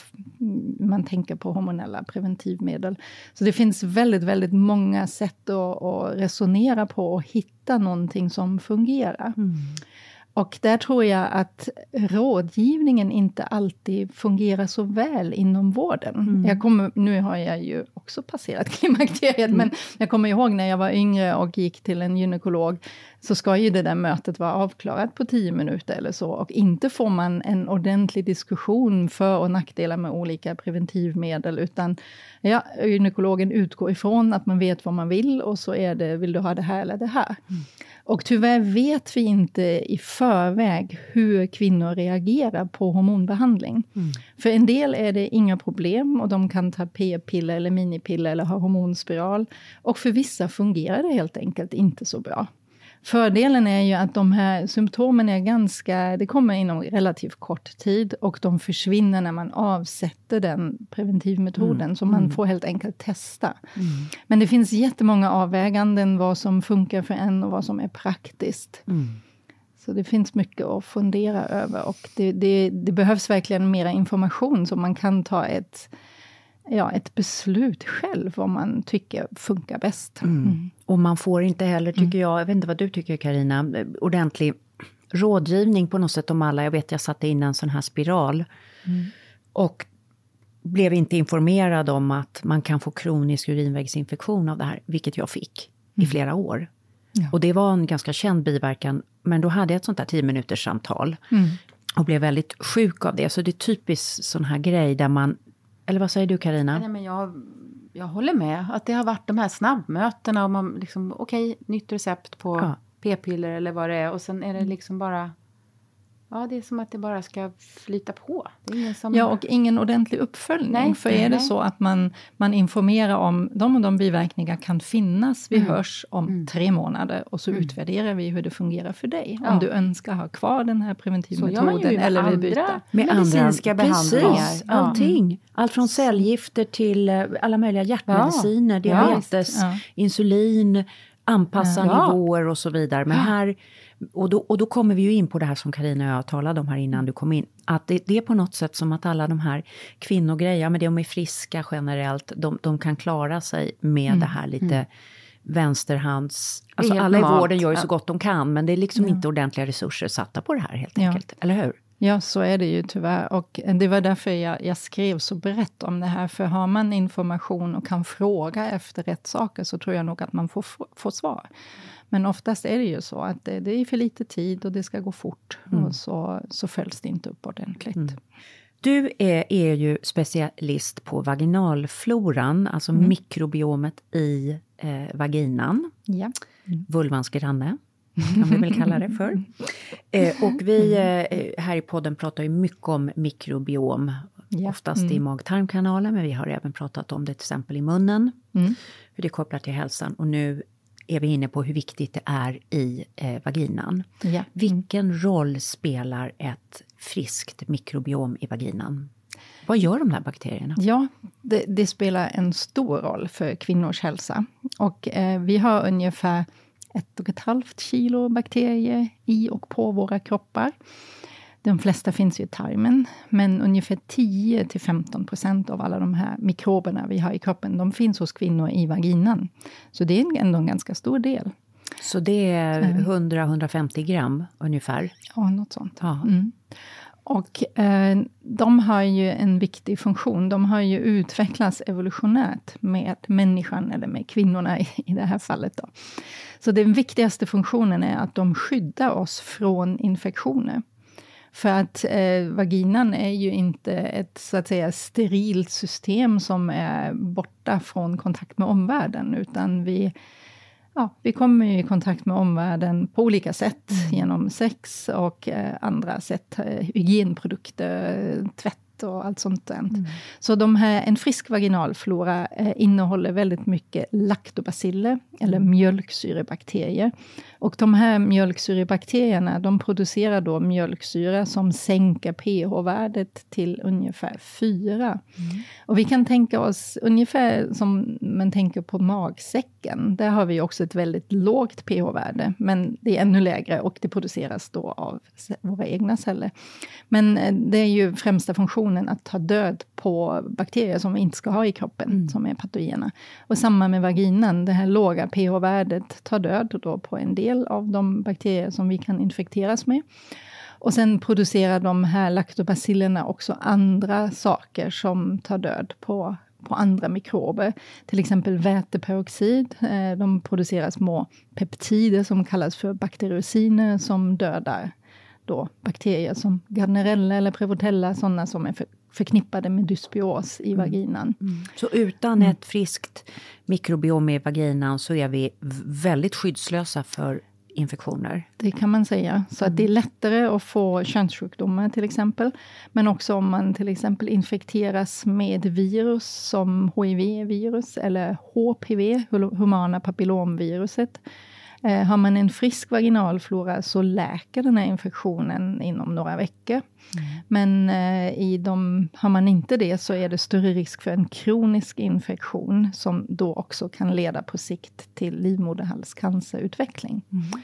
Man tänker på hormonella preventivmedel. Så det finns väldigt, väldigt många sätt att resonera på och hitta någonting som fungerar. Och där tror jag att rådgivningen inte alltid fungerar så väl inom vården. Nu har jag ju också passerat klimakteriet, men jag kommer ihåg när jag var yngre och gick till en gynekolog, så ska ju det där mötet vara avklarat på 10 minuter eller så. Och inte får man en ordentlig diskussion för- och nackdelar med olika preventivmedel, utan gynekologen utgår ifrån att man vet vad man vill, och så är det, vill du ha det här eller det här? Och tyvärr vet vi inte i förväg hur kvinnor reagerar på hormonbehandling. För en del är det inga problem och de kan ta p-piller eller minipiller eller ha hormonspiral. Och för vissa fungerar det helt enkelt inte så bra. Fördelen är ju att de här symptomen är det kommer inom relativt kort tid och de försvinner när man avsätter den preventivmetoden. Så man får helt enkelt testa. Men det finns jättemånga avväganden vad som funkar för en och vad som är praktiskt. Så det finns mycket att fundera över och det behövs verkligen mera information så man kan ta ett beslut själv vad man tycker funkar bäst. Och man får inte heller, tycker jag vet inte vad du tycker Carina, ordentlig rådgivning på något sätt om alla. Jag vet jag satte in en sån här spiral och blev inte informerad om att man kan få kronisk urinvägsinfektion av det här, vilket jag fick i flera år. Ja. Och det var en ganska känd biverkan, men då hade jag ett sånt där 10 minuters samtal och blev väldigt sjuk av det. Så det är typiskt sån här grej där man, eller vad säger du Carina? Nej, men jag håller med att det har varit de här snabbmötena och man liksom, okej, nytt recept på p-piller eller vad det är. Och sen är det liksom bara, det är som att det bara ska flyta på. Det är ingen som... Ja, och ingen ordentlig uppföljning. Nej, för är det så att man informerar om de biverkningar kan finnas, vi hörs om 3 månader och så utvärderar vi hur det fungerar för dig. Om du önskar ha kvar den här preventivmetoden eller vill byta. Med medicinska behandlingar. Precis, allting. Allt från cellgifter till alla möjliga hjärtmediciner, diabetes, insulin, anpassa nivåer och så vidare. Men här, och då kommer vi ju in på det här som Carina och jag talade om här innan du kom in. Att det är på något sätt som att alla de här kvinnogrejer, men de är friska generellt. De kan klara sig med det här lite vänsterhands... Alltså alla i vården gör ju så gott de kan, men det är liksom inte ordentliga resurser satta på det här helt enkelt. Eller hur? Ja, så är det ju tyvärr. Och det var därför jag skrev så brett om det här. För har man information och kan fråga efter rätt saker så tror jag nog att man får svar. Men oftast är det ju så att det är för lite tid och det ska gå fort. Och så följs det inte upp ordentligt. Du är ju specialist på vaginalfloran, alltså mikrobiomet i vaginan. Ja. Vulvans granne, kan vi väl kalla det för. Och vi här i podden pratar ju mycket om mikrobiom. Oftast i mag-tarmkanalen, men vi har även pratat om det till exempel i munnen. Hur det är kopplat till hälsan. Och nu är vi inne på hur viktigt det är i vaginan. Ja. Vilken roll spelar ett friskt mikrobiom i vaginan? Vad gör de här bakterierna? Ja, det spelar en stor roll för kvinnors hälsa. Och vi har ungefär 1,5 kilo bakterier i och på våra kroppar. De flesta finns ju i tarmen, men ungefär 10-15% av alla de här mikroberna vi har i kroppen, de finns hos kvinnor i vaginan. Så det är ändå en ganska stor del. Så det är 100-150 gram ungefär? Ja, något sånt. Ja. Och de har ju en viktig funktion. De har ju utvecklats evolutionärt med människan, eller med kvinnorna i det här fallet då. Så den viktigaste funktionen är att de skyddar oss från infektioner. För att vaginan är ju inte ett så att säga sterilt system som är borta från kontakt med omvärlden. Utan vi kommer i kontakt med omvärlden på olika sätt. Genom sex och andra sätt. Hygienprodukter, tvätt och allt sånt där. Så en frisk vaginalflora innehåller väldigt mycket laktobaciller eller mjölksyrebakterier. Och de här mjölksyrebakterierna, de producerar då mjölksyra som sänker pH-värdet till ungefär 4. Och vi kan tänka oss ungefär som man tänker på magsäcken. Där har vi också ett väldigt lågt pH-värde, men det är ännu lägre och det produceras då av våra egna celler. Men det är ju främsta funktionen att ta död på bakterier som vi inte ska ha i kroppen, som är patogena. Och samma med vaginan, det här låga pH-värdet tar död då på en del av de bakterier som vi kan infekteras med. Och sen producerar de här laktobacillerna också andra saker som tar död på andra mikrober. Till exempel väteperoxid. De producerar små peptider som kallas för bakteriociner som dödar då bakterier som Gardnerella eller Prevotella, sådana som är förknippade med dysbios i vaginan. Så utan ett friskt mikrobiom i vaginan så är vi väldigt skyddslösa för infektioner? Det kan man säga. Så att det är lättare att få könssjukdomar till exempel. Men också om man till exempel infekteras med virus som HIV-virus eller HPV, humana papillomviruset. Har man en frisk vaginalflora så läker den här infektionen inom några veckor. Men har man inte det så är det större risk för en kronisk infektion som då också kan leda på sikt till livmoderhalscancerutveckling.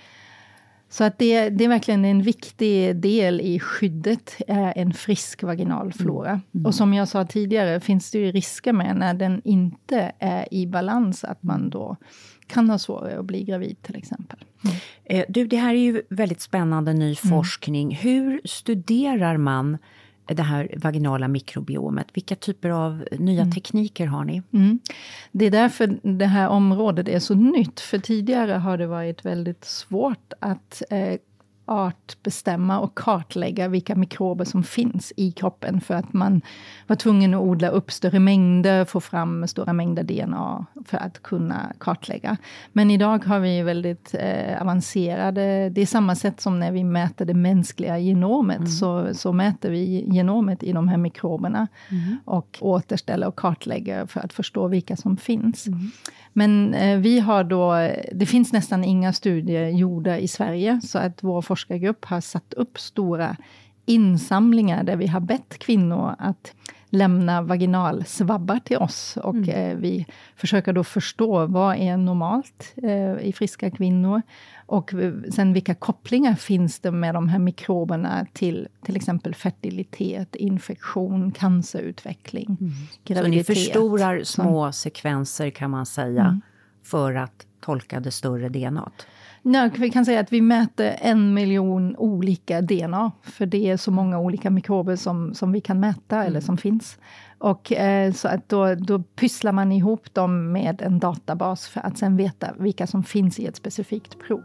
Så att det är verkligen en viktig del i skyddet, en frisk vaginalflora. Och som jag sa tidigare finns det ju risker med när den inte är i balans, att man då kan ha svårare att bli gravid till exempel. Det här är ju väldigt spännande ny forskning. Hur studerar man det här vaginala mikrobiomet? Vilka typer av nya tekniker har ni? Det är därför det här området är så nytt. För tidigare har det varit väldigt svårt att artbestämma och kartlägga vilka mikrober som finns i kroppen. För att man var tvungen att odla upp större mängder, få fram stora mängder DNA för att kunna kartlägga. Men idag har vi väldigt avancerade, det är samma sätt som när vi mäter det mänskliga genomet. Så mäter vi genomet i de här mikroberna och återställer och kartlägger för att förstå vilka som finns. Men vi har då, det finns nästan inga studier gjorda i Sverige, så att vår forskargrupp har satt upp stora insamlingar där vi har bett kvinnor att lämna vaginalsvabbar till oss. Och vi försöker då förstå vad är normalt i friska kvinnor. Och sen vilka kopplingar finns det med de här mikroberna till exempel fertilitet, infektion, cancerutveckling, graviditet. Så ni förstorar små sekvenser kan man säga för att tolka det större DNAt? Nej, vi kan säga att vi mäter 1 miljon olika DNA. För det är så många olika mikrober som vi kan mäta eller som finns. Och så att då pysslar man ihop dem med en databas för att sen veta vilka som finns i ett specifikt prov.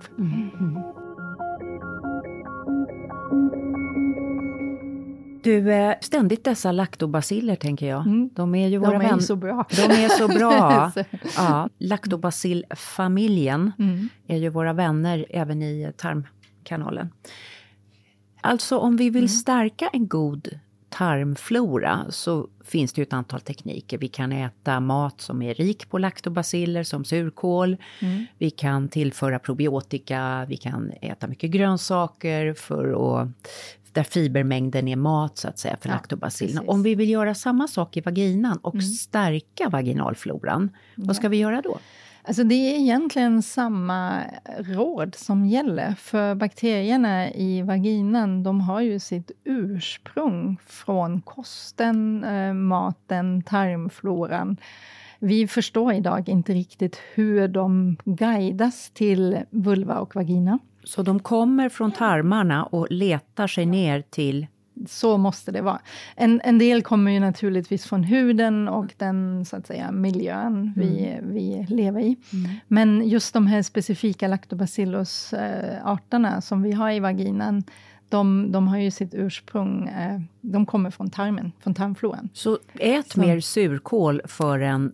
Du, ständigt dessa laktobaciller tänker jag. De är ju våra vänner. Så bra. De är så bra. Ja, laktobacillfamiljen är ju våra vänner även i tarmkanalen. Alltså om vi vill stärka en god tarmflora så finns det ju ett antal tekniker. Vi kan äta mat som är rik på laktobaciller som surkål. Vi kan tillföra probiotika. Vi kan äta mycket grönsaker där fibermängden är mat så att säga för laktobacillerna. Om vi vill göra samma sak i vaginan och stärka vaginalfloran, vad ska vi göra då? Alltså det är egentligen samma råd som gäller. För bakterierna i vaginan, de har ju sitt ursprung från kosten, maten, tarmfloran. Vi förstår idag inte riktigt hur de guidas till vulva och vagina. Så de kommer från tarmarna och letar sig ner till... Så måste det vara. En del kommer ju naturligtvis från huden och den så att säga miljön vi lever i. Men just de här specifika lactobacillus-arterna som vi har i vaginan, de har ju sitt ursprung, de kommer från tarmen, från tarmfloran. Så mer surkål för en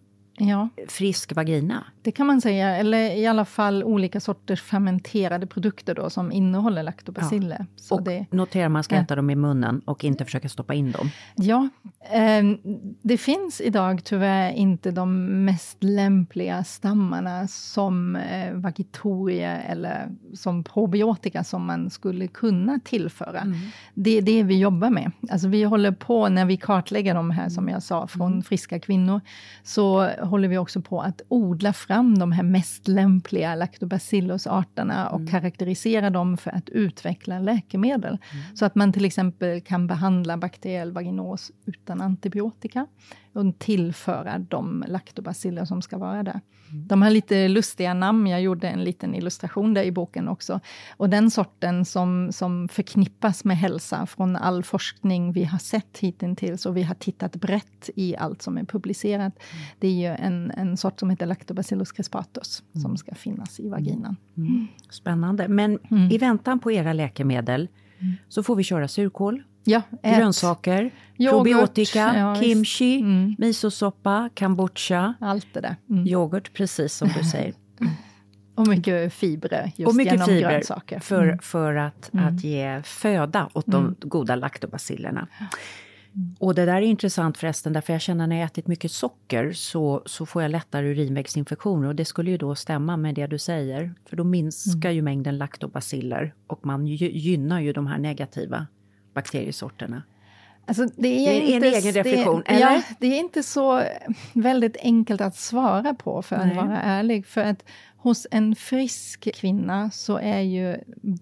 frisk vagina? Det kan man säga, eller i alla fall olika sorters fermenterade produkter då som innehåller laktobaciller. Ja. Så och notera man ska äta dem i munnen och inte försöka stoppa in dem. Ja, det finns idag tyvärr inte de mest lämpliga stammarna som Vagitoria eller som probiotika som man skulle kunna tillföra. Det är det vi jobbar med. Alltså vi håller på, när vi kartlägger de här som jag sa från friska kvinnor, så håller vi också på att odla fram de här mest lämpliga lactobacillus-arterna och karaktärisera dem för att utveckla läkemedel. Så att man till exempel kan behandla bakteriell vaginos utan antibiotika och tillföra de laktobaciller som ska vara där. De har lite lustiga namn, jag gjorde en liten illustration där i boken också. Och den sorten som förknippas med hälsa från all forskning vi har sett hittills och vi har tittat brett i allt som är publicerat. Det är ju en sort som heter Lactobacillus crispatus som ska finnas i vaginan. Spännande, men i väntan på era läkemedel så får vi köra surkål. Ja, grönsaker, probiotika, kimchi, misosoppa, kombucha. Allt det där. Yoghurt, precis som du säger. Och mycket fibrer just genom grönsaker. För att ge föda åt de goda laktobacillerna. Och det där är intressant förresten, därför jag känner när jag ätit mycket socker så får jag lättare urinvägsinfektioner. Och det skulle ju då stämma med det du säger. För då minskar ju mängden laktobaciller och man gynnar ju de här negativa bakteriesorterna. Alltså det är en egen reflektion, eller? Ja, det är inte så väldigt enkelt att svara på för att vara ärlig. För att hos en frisk kvinna så är ju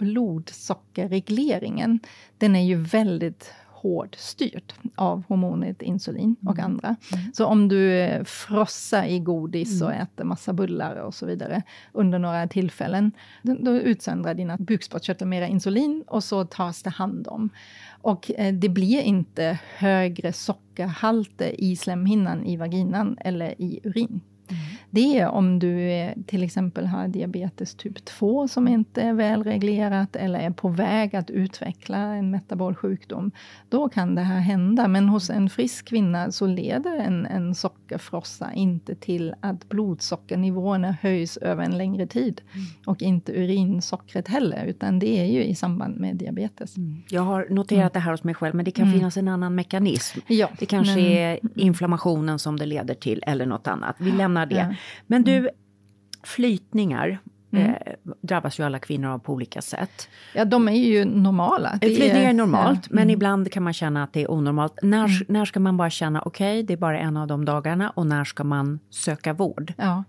blodsockerregleringen, den är ju väldigt hårt styrt av hormonet insulin och andra. Så om du frossar i godis och äter massa bullar och så vidare under några tillfällen, då utsöndrar dina bukspottkörtel mera insulin och så tas det hand om. Och det blir inte högre sockerhalter i slemhinnan i vaginan eller i urin. Det är om du till exempel har diabetes typ 2 som inte är välreglerat eller är på väg att utveckla en metabol sjukdom. Då kan det här hända. Men hos en frisk kvinna så leder en sockerfrossa inte till att blodsockernivåerna höjs över en längre tid. Och inte urinsockret heller, utan det är ju i samband med diabetes. Jag har noterat det här hos mig själv, men det kan finnas en annan mekanism. Ja, det kanske är inflammationen som det leder till eller något annat. Vi lämnar det. Ja. Men du, flytningar drabbas ju alla kvinnor av på olika sätt. Ja, de är ju normala. Flytningar är normalt, men ibland kan man känna att det är onormalt. När ska man bara känna, okej, det är bara en av de dagarna, och när ska man söka vård? Ja.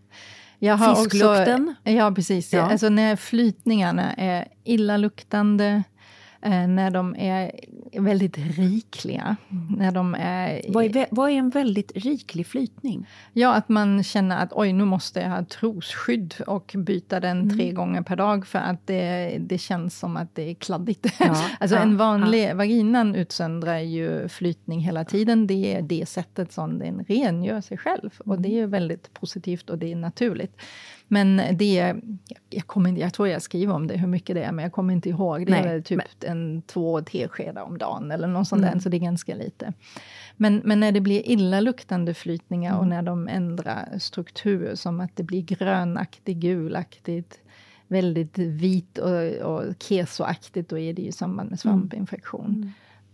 Fisklukten? Ja, precis. Ja. Alltså när flytningarna är illaluktande, när de är väldigt rikliga. När de är... Vad är en väldigt riklig flytning? Ja, att man känner att oj, nu måste jag ha trosskydd och byta den 3 gånger per dag för att det känns som att det är kladdigt. Alltså en vanlig vaginan utsöndrar ju flytning hela tiden. Det är det sättet som den rengör sig själv. Och det är väldigt positivt och det är naturligt. Men det, jag tror jag skriver om det, hur mycket det är, men jag kommer inte ihåg. Det är väl typ 2 teskedar om dagen eller något sånt där, så det är ganska lite. Men när det blir illaluktande flytningar och när de ändrar struktur, som att det blir grönaktigt, gulaktigt, väldigt vit och kesoaktigt, då är det ju i samband med svampinfektion.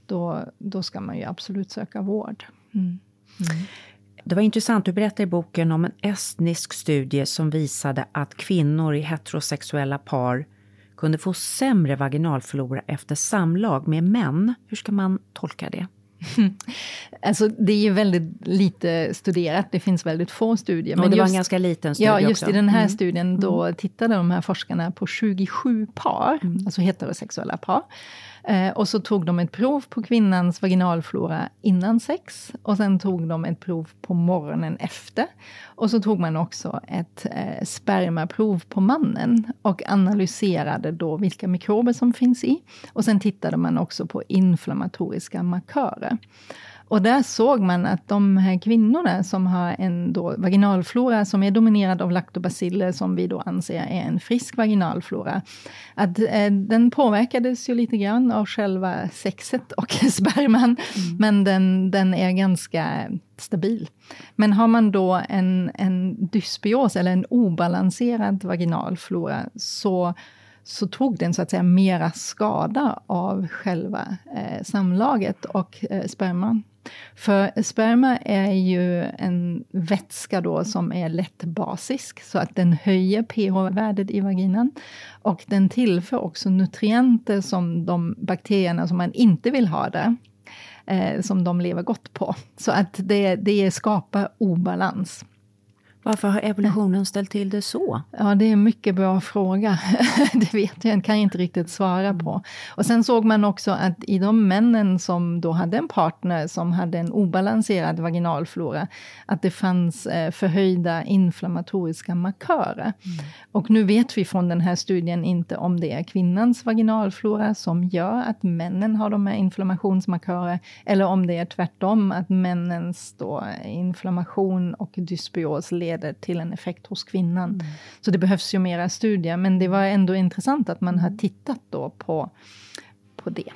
Då ska man ju absolut söka vård. Det var intressant, du berättade i boken om en estnisk studie som visade att kvinnor i heterosexuella par kunde få sämre vaginalflora efter samlag med män. Hur ska man tolka det? Alltså det är ju väldigt lite studerat, det finns väldigt få studier. Men det var en ganska liten studie också. Ja, just i den här studien då tittade de här forskarna på 27 par, alltså heterosexuella par. Och så tog de ett prov på kvinnans vaginalflora innan sex. Och sen tog de ett prov på morgonen efter. Och så tog man också ett spermaprov på mannen. Och analyserade då vilka mikrober som finns i. Och sen tittade man också på inflammatoriska markörer. Och där såg man att de här kvinnorna som har en då vaginalflora som är dominerad av lactobaciller, som vi då anser är en frisk vaginalflora, att den påverkades ju lite grann av själva sexet och sperman, men den är ganska stabil. Men har man då en dysbios eller en obalanserad vaginalflora, så tog den så att säga mera skada av själva samlaget och sperman. För sperma är ju en vätska då som är lätt basisk, så att den höjer pH-värdet i vaginan. Och den tillför också nutrienter som de bakterierna som man inte vill ha där, som de lever gott på. Så att det skapar obalans. Varför har evolutionen ställt till det så? Ja, det är en mycket bra fråga. Det vet jag, kan jag inte riktigt svara på. Och sen såg man också att i de männen som då hade en partner som hade en obalanserad vaginalflora, att det fanns förhöjda inflammatoriska markörer. Och nu vet vi från den här studien inte om det är kvinnans vaginalflora som gör att männen har de här inflammationsmarkörer, eller om det är tvärtom, att männens då inflammation och dysbios leder till en effekt hos kvinnan. Så det behövs ju mera studier, men det var ändå intressant att man har tittat då på det.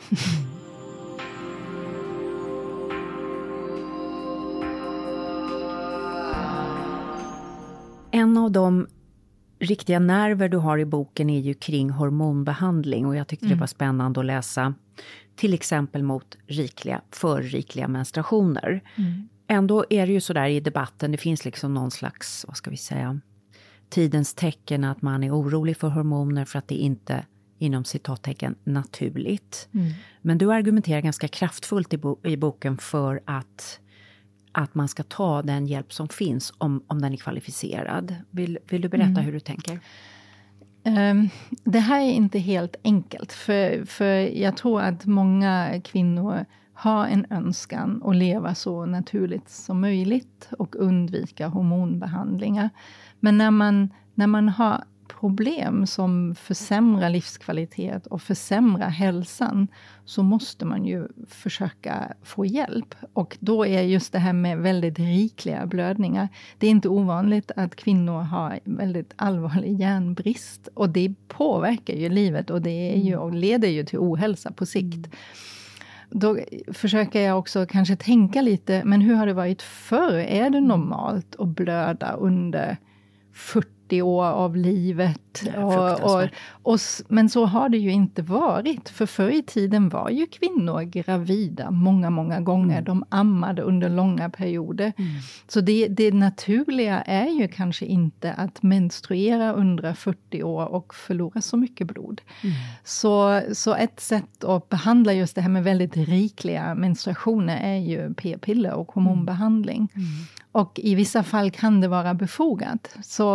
En av de riktiga nerver du har i boken är ju kring hormonbehandling, och jag tyckte det var spännande att läsa till exempel mot för rikliga menstruationer. Ändå är det ju så där i debatten, det finns liksom någon slags, vad ska vi säga, tidens tecken att man är orolig för hormoner för att det inte, inom citattecken, naturligt. Men du argumenterar ganska kraftfullt i boken för att man ska ta den hjälp som finns om den är kvalificerad. Vill du berätta hur du tänker? Det här är inte helt enkelt, för jag tror att många kvinnor ha en önskan att leva så naturligt som möjligt och undvika hormonbehandlingar. Men när man har problem som försämrar livskvalitet och försämrar hälsan, så måste man ju försöka få hjälp. Och då är just det här med väldigt rikliga blödningar, det är inte ovanligt att kvinnor har väldigt allvarlig järnbrist, och det påverkar ju livet, och det är ju, och leder ju till ohälsa på sikt. Då försöker jag också kanske tänka lite, men hur har det varit förr? Är det normalt att blöda under 40 år av livet? Men så har det ju inte varit. För förr i tiden var ju kvinnor gravida många gånger. De ammade under långa perioder. Så det naturliga är ju kanske inte att menstruera under 40 år och förlora så mycket blod. Så ett sätt att behandla just det här med väldigt rikliga menstruationer är ju p-piller och hormonbehandling. Och i vissa fall kan det vara befogat. Så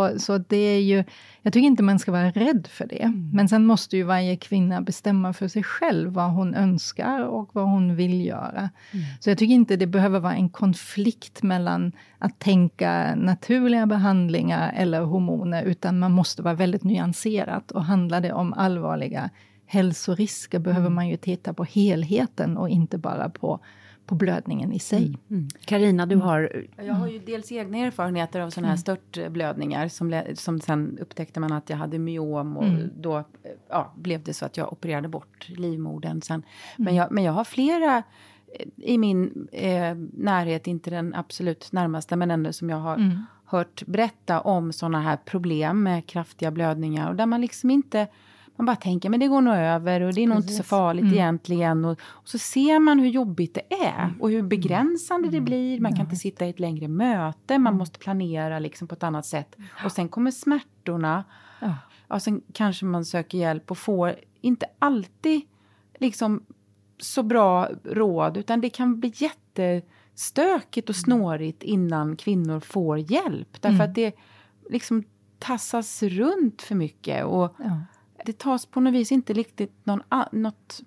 det är ju, jag tycker inte man ska vara rädd för det. Men sen måste ju varje kvinna bestämma för sig själv vad hon önskar och vad hon vill göra. Så jag tycker inte det behöver vara en konflikt mellan att tänka naturliga behandlingar eller hormoner, utan man måste vara väldigt nyanserat. Och handlar det om allvarliga hälsorisker behöver man ju titta på helheten och inte bara på blödningen i sig. Carina, du har... Jag har ju dels egna erfarenheter av sådana här störtblödningar som sen upptäckte man att jag hade myom och då blev det så att jag opererade bort livmodern sen. Men jag har flera i min närhet, inte den absolut närmaste, men ändå som jag har hört berätta om sådana här problem med kraftiga blödningar och där man liksom inte... Man bara tänker, men det går nog över och det är nog inte så farligt egentligen. Och så ser man hur jobbigt det är och hur begränsande det blir. Man kan inte sitta i ett längre möte, man måste planera liksom på ett annat sätt. Och sen kommer smärtorna. Och sen kanske man söker hjälp och får inte alltid liksom så bra råd. Utan det kan bli jättestökigt och snårigt innan kvinnor får hjälp. Därför att det liksom tassas runt för mycket och... Det tas på något vis inte riktigt något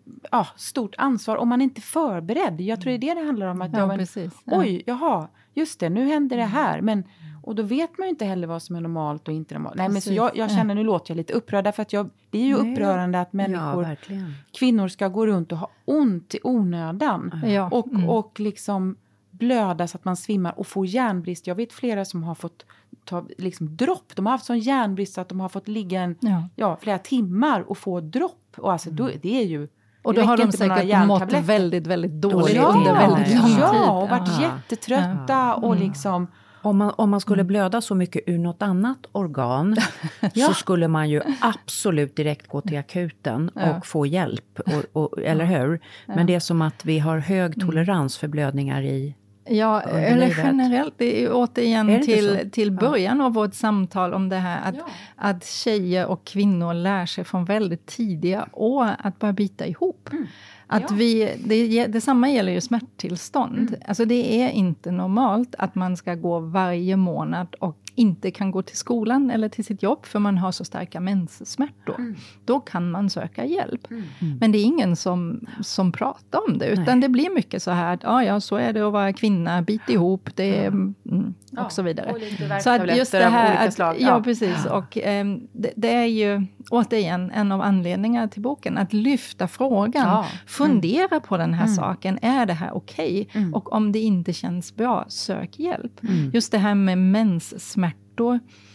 stort ansvar om man inte är förberedd. Jag tror det är det handlar om. Att oj, jaha, just det, nu händer det här. Och då vet man ju inte heller vad som är normalt och inte normalt. Nej, men så jag känner, nu låter jag lite upprörd. Därför att det är ju upprörande att människor, kvinnor ska gå runt och ha ont i onödan. Och liksom blöda så att man svimmar och får järnbrist. Jag vet flera som har fått ta liksom dropp. De har haft sån järnbrist att de har fått ligga flera timmar och få dropp. Och alltså det är ju... Och då har de säkert mått väldigt, väldigt dåligt under väldigt lång tid. Ja, och varit jättetrötta och liksom... Om man skulle blöda så mycket ur något annat organ så skulle man ju absolut direkt gå till akuten och få hjälp. Eller hur? Men det är som att vi har hög tolerans för blödningar i... Ja, eller generellt, det är återigen till början av vårt samtal om det här att tjejer och kvinnor lär sig från väldigt tidiga år att bara bita ihop. Att det samma gäller ju smärttillstånd. Alltså det är inte normalt att man ska gå varje månad och inte kan gå till skolan eller till sitt jobb för man har så starka menssmärtor. Då kan man söka hjälp. Men det är ingen som pratar om det. Utan det blir mycket så här att så är det att vara kvinna, bit ihop, det är, och så vidare. Och så att just det här, slag. Precis. Och det är ju återigen en av anledningarna till boken. Att lyfta frågan, fundera på den här saken. Är det här okej? Och om det inte känns bra, sök hjälp. Just det här med menssmärtor.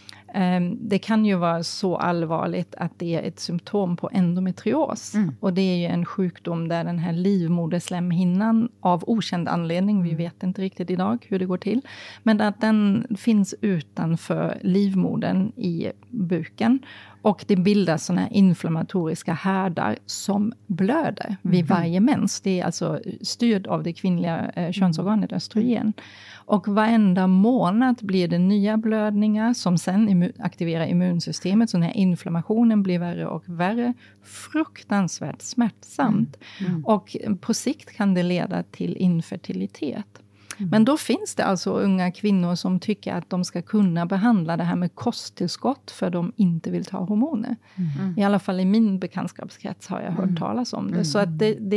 Det kan ju vara så allvarligt att det är ett symptom på endometrios. Och det är ju en sjukdom där den här livmoderslemhinnan av okänd anledning, vi vet inte riktigt idag hur det går till, men att den finns utanför livmodern i buken. Och det bildas såna här inflammatoriska härdar som blöder vid varje mens. Det är alltså styrd av det kvinnliga könsorganet östrogen. Och varenda månad blir det nya blödningar som sen aktiverar immunsystemet. Så den här inflammationen blir värre och värre. Fruktansvärt smärtsamt. Och på sikt kan det leda till infertilitet. Men då finns det alltså unga kvinnor som tycker att de ska kunna behandla det här med kosttillskott för de inte vill ta hormoner. I alla fall i min bekantskapskrets har jag hört talas om det. Så att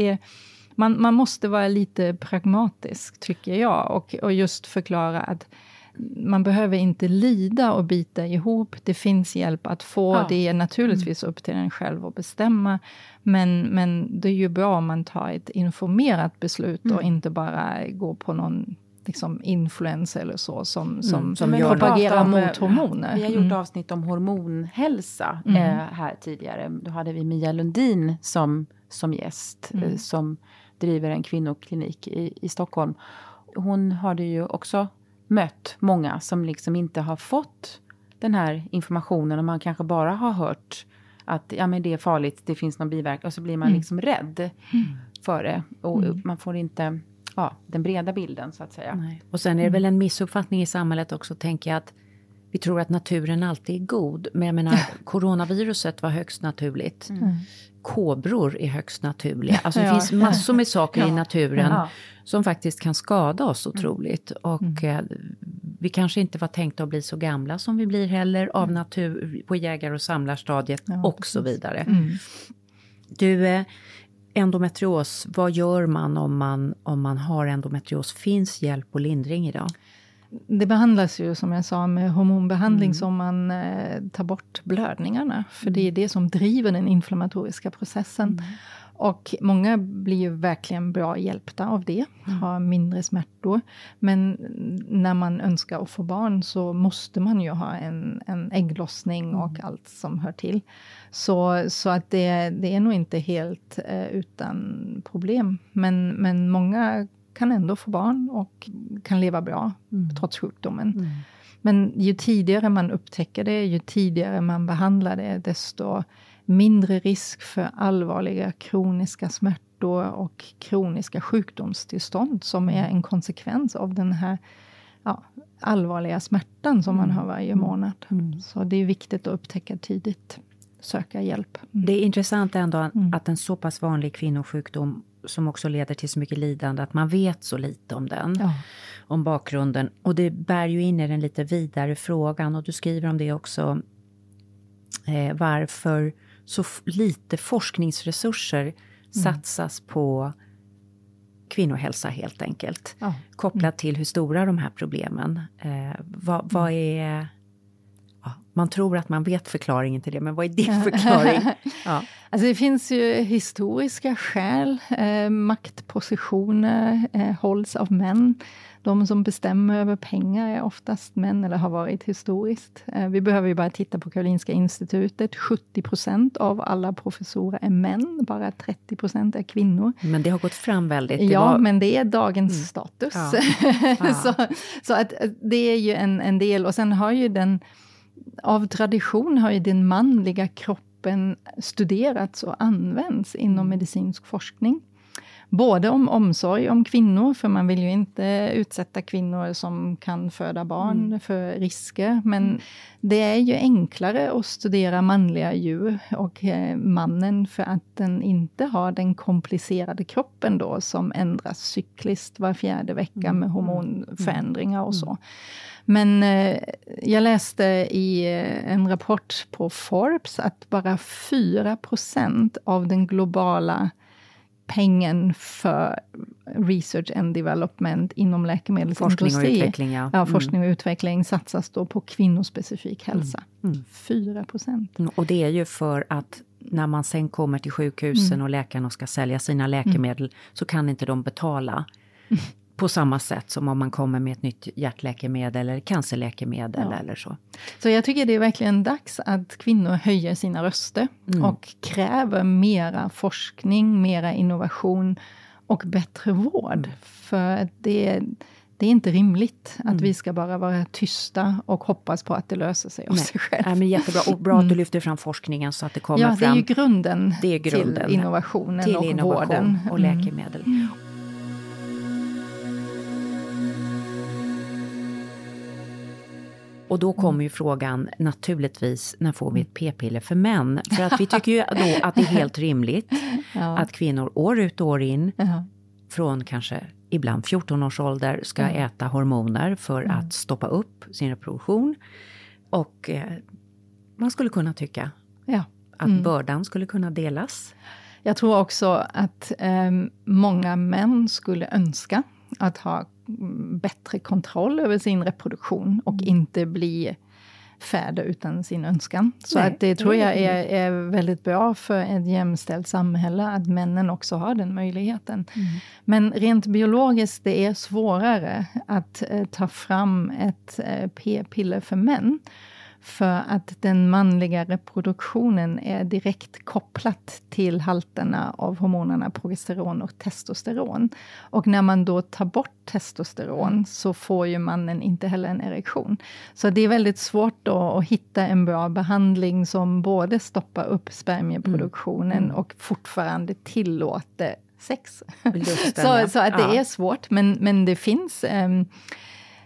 man måste vara lite pragmatisk tycker jag. Och just förklara att man behöver inte lida och bita ihop. Det finns hjälp att få. Det är naturligtvis upp till en själv att bestämma. Men det är ju bra om man tar ett informerat beslut och inte bara går på någon liksom influencer eller så som propagerar mot hormoner. Vi har gjort avsnitt om hormonhälsa här tidigare. Då hade vi Mia Lundin som gäst som driver en kvinnoklinik i Stockholm. Hon hade ju också mött många som liksom inte har fått den här informationen och man kanske bara har hört att men det är farligt, det finns någon biverkning och så blir man liksom rädd för det och man får inte den breda bilden så att säga. Nej. Och sen är det väl en missuppfattning i samhället också, tänker jag, att vi tror att naturen alltid är god. Men jag menar, coronaviruset var högst naturligt. Kobror är högst naturliga. Alltså det finns massor med saker i naturen som faktiskt kan skada oss otroligt. Och vi kanske inte var tänkta att bli så gamla som vi blir heller av natur på jägar- och samlarstadiet och så vidare. Du, endometrios, vad gör man om man har endometrios? Finns hjälp och lindring idag? Det behandlas ju som jag sa med hormonbehandling som man tar bort blödningarna. För det är det som driver den inflammatoriska processen. Och många blir ju verkligen bra hjälpta av det. Har mindre smärtor. Men när man önskar att få barn så måste man ju ha en ägglossning och allt som hör till. Så att det är nog inte helt utan problem. Men många kan ändå få barn och kan leva bra trots sjukdomen. Men ju tidigare man upptäcker det, ju tidigare man behandlar det, desto mindre risk för allvarliga kroniska smärtor och kroniska sjukdomstillstånd som är en konsekvens av den här allvarliga smärtan som man har varje månad. Så det är viktigt att upptäcka tidigt, söka hjälp. Det är intressant ändå att en så pass vanlig kvinnosjukdom som också leder till så mycket lidande, att man vet så lite om den, om bakgrunden. Och det bär ju in i den lite vidare frågan, och du skriver om det också, varför så lite forskningsresurser satsas på kvinnohälsa helt enkelt. Kopplat till hur stora de här problemen. Vad är... man tror att man vet förklaringen till det, men vad är din förklaring? Alltså det finns ju historiska skäl. Maktpositioner hålls av män. De som bestämmer över pengar är oftast män, eller har varit historiskt. Vi behöver ju bara titta på Karolinska institutet. 70% av alla professorer är män, bara 30% är kvinnor. Men det har gått fram väldigt. Men det är dagens status. Så att det är ju en del. Och sen har ju av tradition har ju den manliga kroppen studerats och använts inom medicinsk forskning. Både om omsorg om kvinnor, för man vill ju inte utsätta kvinnor som kan föda barn för risker. Men det är ju enklare att studera manliga djur och mannen, för att den inte har den komplicerade kroppen då som ändras cykliskt var 4:e vecka med hormonförändringar och så. Men jag läste i en rapport på Forbes att bara 4% av den globala pengen för research and development inom läkemedelsindustri. Forskning och utveckling, forskning och utveckling satsas då på kvinnospecifik hälsa. 4%. Och det är ju för att när man sen kommer till sjukhusen och läkarna ska sälja sina läkemedel så kan inte de betala på samma sätt som om man kommer med ett nytt hjärtläkemedel eller cancerläkemedel eller så. Så jag tycker det är verkligen dags att kvinnor höjer sina röster och kräver mera forskning, mera innovation och bättre vård. För det är inte rimligt att vi ska bara vara tysta och hoppas på att det löser sig av sig själv. Men jättebra, och bra att du lyfter fram forskningen så att det kommer fram. Ja, det är ju grunden till innovationen till och innovation vården. Och läkemedel. Och då kommer ju frågan naturligtvis, när får vi ett p-piller för män? För att vi tycker ju då att det är helt rimligt att kvinnor år ut och år in, från kanske ibland 14 års ålder, ska äta hormoner för att stoppa upp sin reproduktion. Och man skulle kunna tycka att bördan skulle kunna delas. Jag tror också att många män skulle önska att ha bättre kontroll över sin reproduktion och inte bli fäder utan sin önskan. Så att det tror jag är väldigt bra för ett jämställt samhälle, att männen också har den möjligheten. Men rent biologiskt, det är svårare att ta fram ett p-piller för män. För att den manliga reproduktionen är direkt kopplat till halterna av hormonerna progesteron och testosteron. Och när man då tar bort testosteron så får ju mannen inte heller en erektion. Så det är väldigt svårt då att hitta en bra behandling som både stoppar upp spermieproduktionen och fortfarande tillåter sex. Så att det är svårt, men det finns...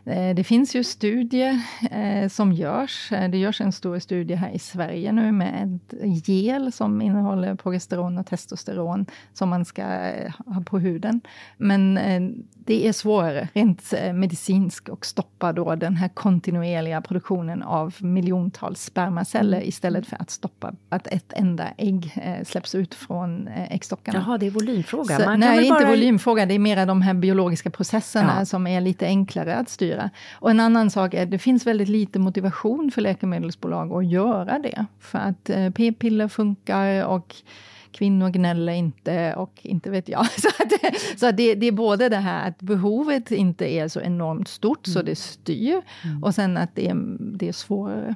Det finns ju studier som görs. Det görs en stor studie här i Sverige nu med ett gel som innehåller progesteron och testosteron som man ska ha på huden. Men det är svårare rent medicinskt att stoppa då den här kontinuerliga produktionen av miljontals spermaceller istället för att stoppa att ett enda ägg släpps ut från äggstockarna. Jaha, det är volymfråga. Nej, inte volymfråga. Det är mer de här biologiska processerna som är lite enklare att styra. Och en annan sak är att det finns väldigt lite motivation för läkemedelsbolag att göra det. För att p-piller funkar och kvinnor gnäller inte och inte vet jag. Så det är både det här att behovet inte är så enormt stort så det styr. Och sen att det är svårare.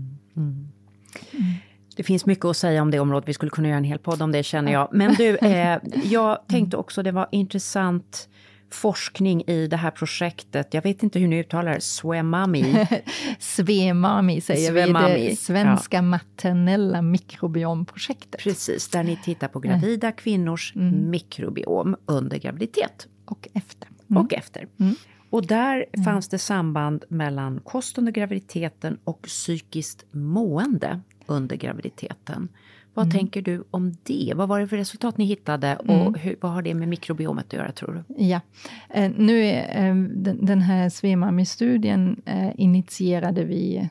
Det finns mycket att säga om det området. Vi skulle kunna göra en hel podd om det, känner jag. Men du, jag tänkte också det var intressant forskning i det här projektet. Jag vet inte hur ni uttalar det. Swemami. Swemami säger vi. Det svenska maternella mikrobiomprojektet. Precis, där ni tittar på gravida kvinnors mikrobiom under graviditet. Och efter. Och efter. Och där fanns det samband mellan kost under graviditeten och psykiskt mående under graviditeten. Vad tänker du om det? Vad var det för resultat ni hittade och vad har det med mikrobiomet att göra, tror du? Ja, nu är den här Swemami-studien initierade vi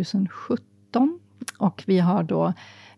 2017 och vi har då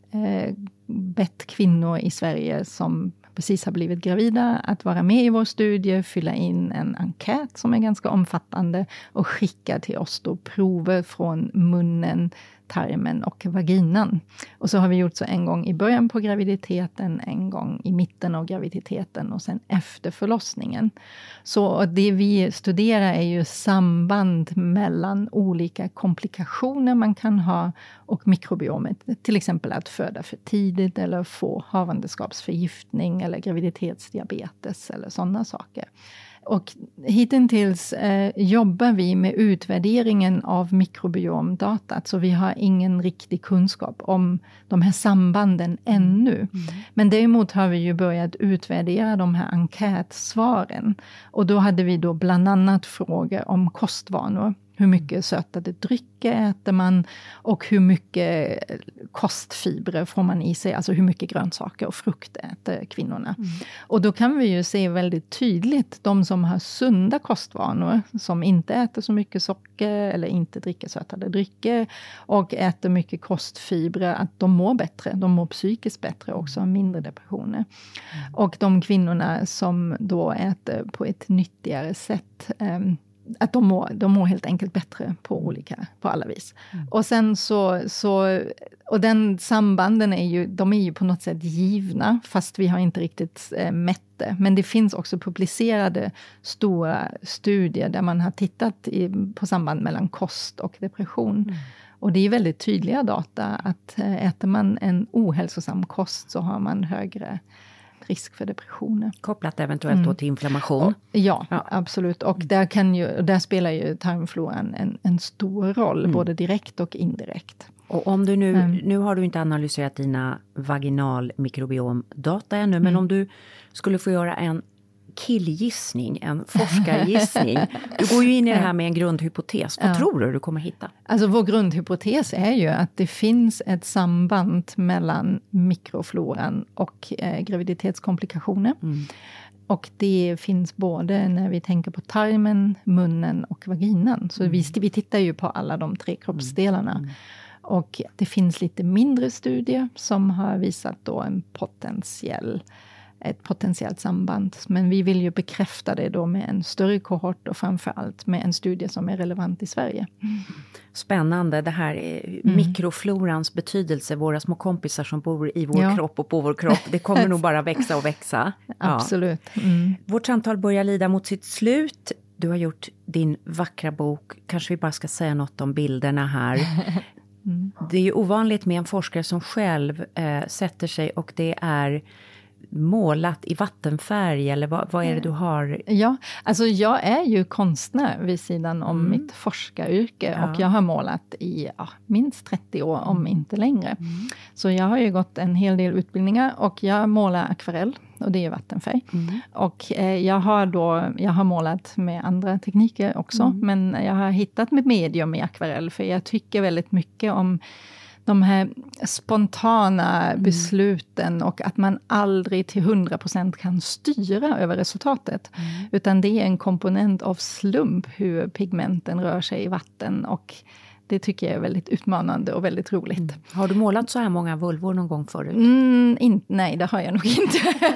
bett kvinnor i Sverige som precis har blivit gravida att vara med i vår studie, fylla in en enkät som är ganska omfattande och skicka till oss då prover från munnen, tarmen och vaginan. Och så har vi gjort så en gång i början på graviditeten, en gång i mitten av graviditeten och sen efter förlossningen. Så det vi studerar är ju samband mellan olika komplikationer man kan ha och mikrobiomet. Till exempel att föda för tidigt eller få havandeskapsförgiftning eller graviditetsdiabetes eller sådana saker. Och hittills jobbar vi med utvärderingen av mikrobiomdatat. Så vi har ingen riktig kunskap om de här sambanden ännu. Men däremot har vi ju börjat utvärdera de här enkätsvaren. Och då hade vi då bland annat frågor om kostvanor. Hur mycket sötade drycker äter man och hur mycket kostfibrer får man i sig. Alltså hur mycket grönsaker och frukt äter kvinnorna. Och då kan vi ju se väldigt tydligt de som har sunda kostvanor. Som inte äter så mycket socker eller inte dricker sötade drycker. Och äter mycket kostfibrer, att de mår bättre. De mår psykiskt bättre och också har mindre depressioner. Och de kvinnorna som då äter på ett nyttigare sätt, att de mår helt enkelt bättre på alla vis. Och sen och den sambanden är ju på något sätt givna, fast vi har inte riktigt mätt det. Men det finns också publicerade stora studier där man har tittat på samband mellan kost och depression. Och det är väldigt tydliga data att äter man en ohälsosam kost så har man högre risk för depressioner. Kopplat eventuellt då till inflammation. Ja, absolut. Och där spelar ju tarmfloran en stor roll, både direkt och indirekt. Och om du nu har du inte analyserat dina vaginal mikrobiomdata ännu, men om du skulle få göra en killgissning, en forskargissning. Du går ju in i det här med en grundhypotes. Vad tror du kommer hitta? Alltså vår grundhypotes är ju att det finns ett samband mellan mikrofloran och graviditetskomplikationer. Och det finns både när vi tänker på tarmen, munnen och vaginan. Så vi tittar ju på alla de 3 kroppsdelarna. Och det finns lite mindre studier som har visat då ett potentiellt samband. Men vi vill ju bekräfta det då med en större kohort och framförallt med en studie som är relevant i Sverige. Spännande, det här är mikroflorans betydelse, våra små kompisar som bor i vår kropp och på vår kropp. Det kommer nog bara växa och växa. Absolut. Vårt samtal börjar lida mot sitt slut. Du har gjort din vackra bok. Kanske vi bara ska säga något om bilderna här. Det är ju ovanligt med en forskare som själv sätter sig och det är målat i vattenfärg eller vad är det du har? Ja, alltså jag är ju konstnär vid sidan om mitt forskaryrke och jag har målat i minst 30 år, om inte längre. Så jag har ju gått en hel del utbildningar och jag målar akvarell och det är vattenfärg. Och jag har målat med andra tekniker också, men jag har hittat mitt medium i akvarell för jag tycker väldigt mycket om de här spontana besluten och att man aldrig till 100% kan styra över resultatet. Utan det är en komponent av slump hur pigmenten rör sig i vatten och det tycker jag är väldigt utmanande och väldigt roligt. Har du målat så här många vulvor någon gång förut? Nej, det har jag nog inte.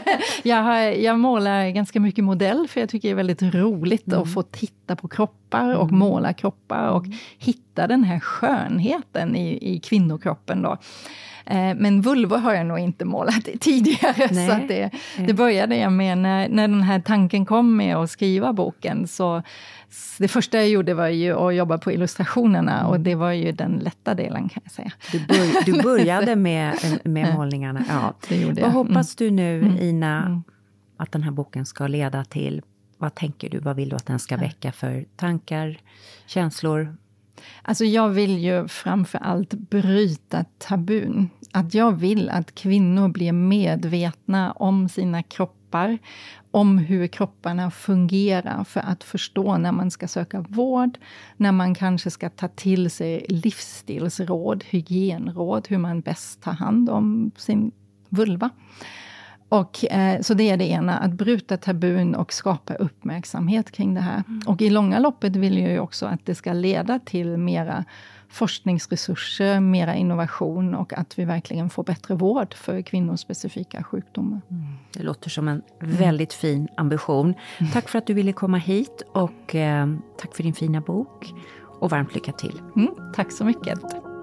Jag målar ganska mycket modell för jag tycker det är väldigt roligt att få titta på kroppar och måla kroppar och hitta den här skönheten i kvinnokroppen då. Men vulvor har jag nog inte målat tidigare. Nej. Så att det började jag med när den här tanken kom med att skriva boken. Så det första jag gjorde var ju att jobba på illustrationerna. Och det var ju den lätta delen kan jag säga. Du började med målningarna. Ja. Det gjorde jag. Vad hoppas du nu, Ina, att den här boken ska leda till? Vad tänker du? Vad vill du att den ska väcka för tankar, känslor? Alltså jag vill ju framför allt bryta tabun. Att jag vill att kvinnor blir medvetna om sina kroppar. Om hur kropparna fungerar för att förstå när man ska söka vård. När man kanske ska ta till sig livsstilsråd, hygienråd. Hur man bäst tar hand om sin vulva. Och så det är det ena, att bryta tabun och skapa uppmärksamhet kring det här. Och i långa loppet vill jag ju också att det ska leda till mera forskningsresurser, mera innovation och att vi verkligen får bättre vård för kvinnospecifika sjukdomar. Det låter som en väldigt fin ambition. Tack för att du ville komma hit och tack för din fina bok och varmt lycka till. Tack så mycket.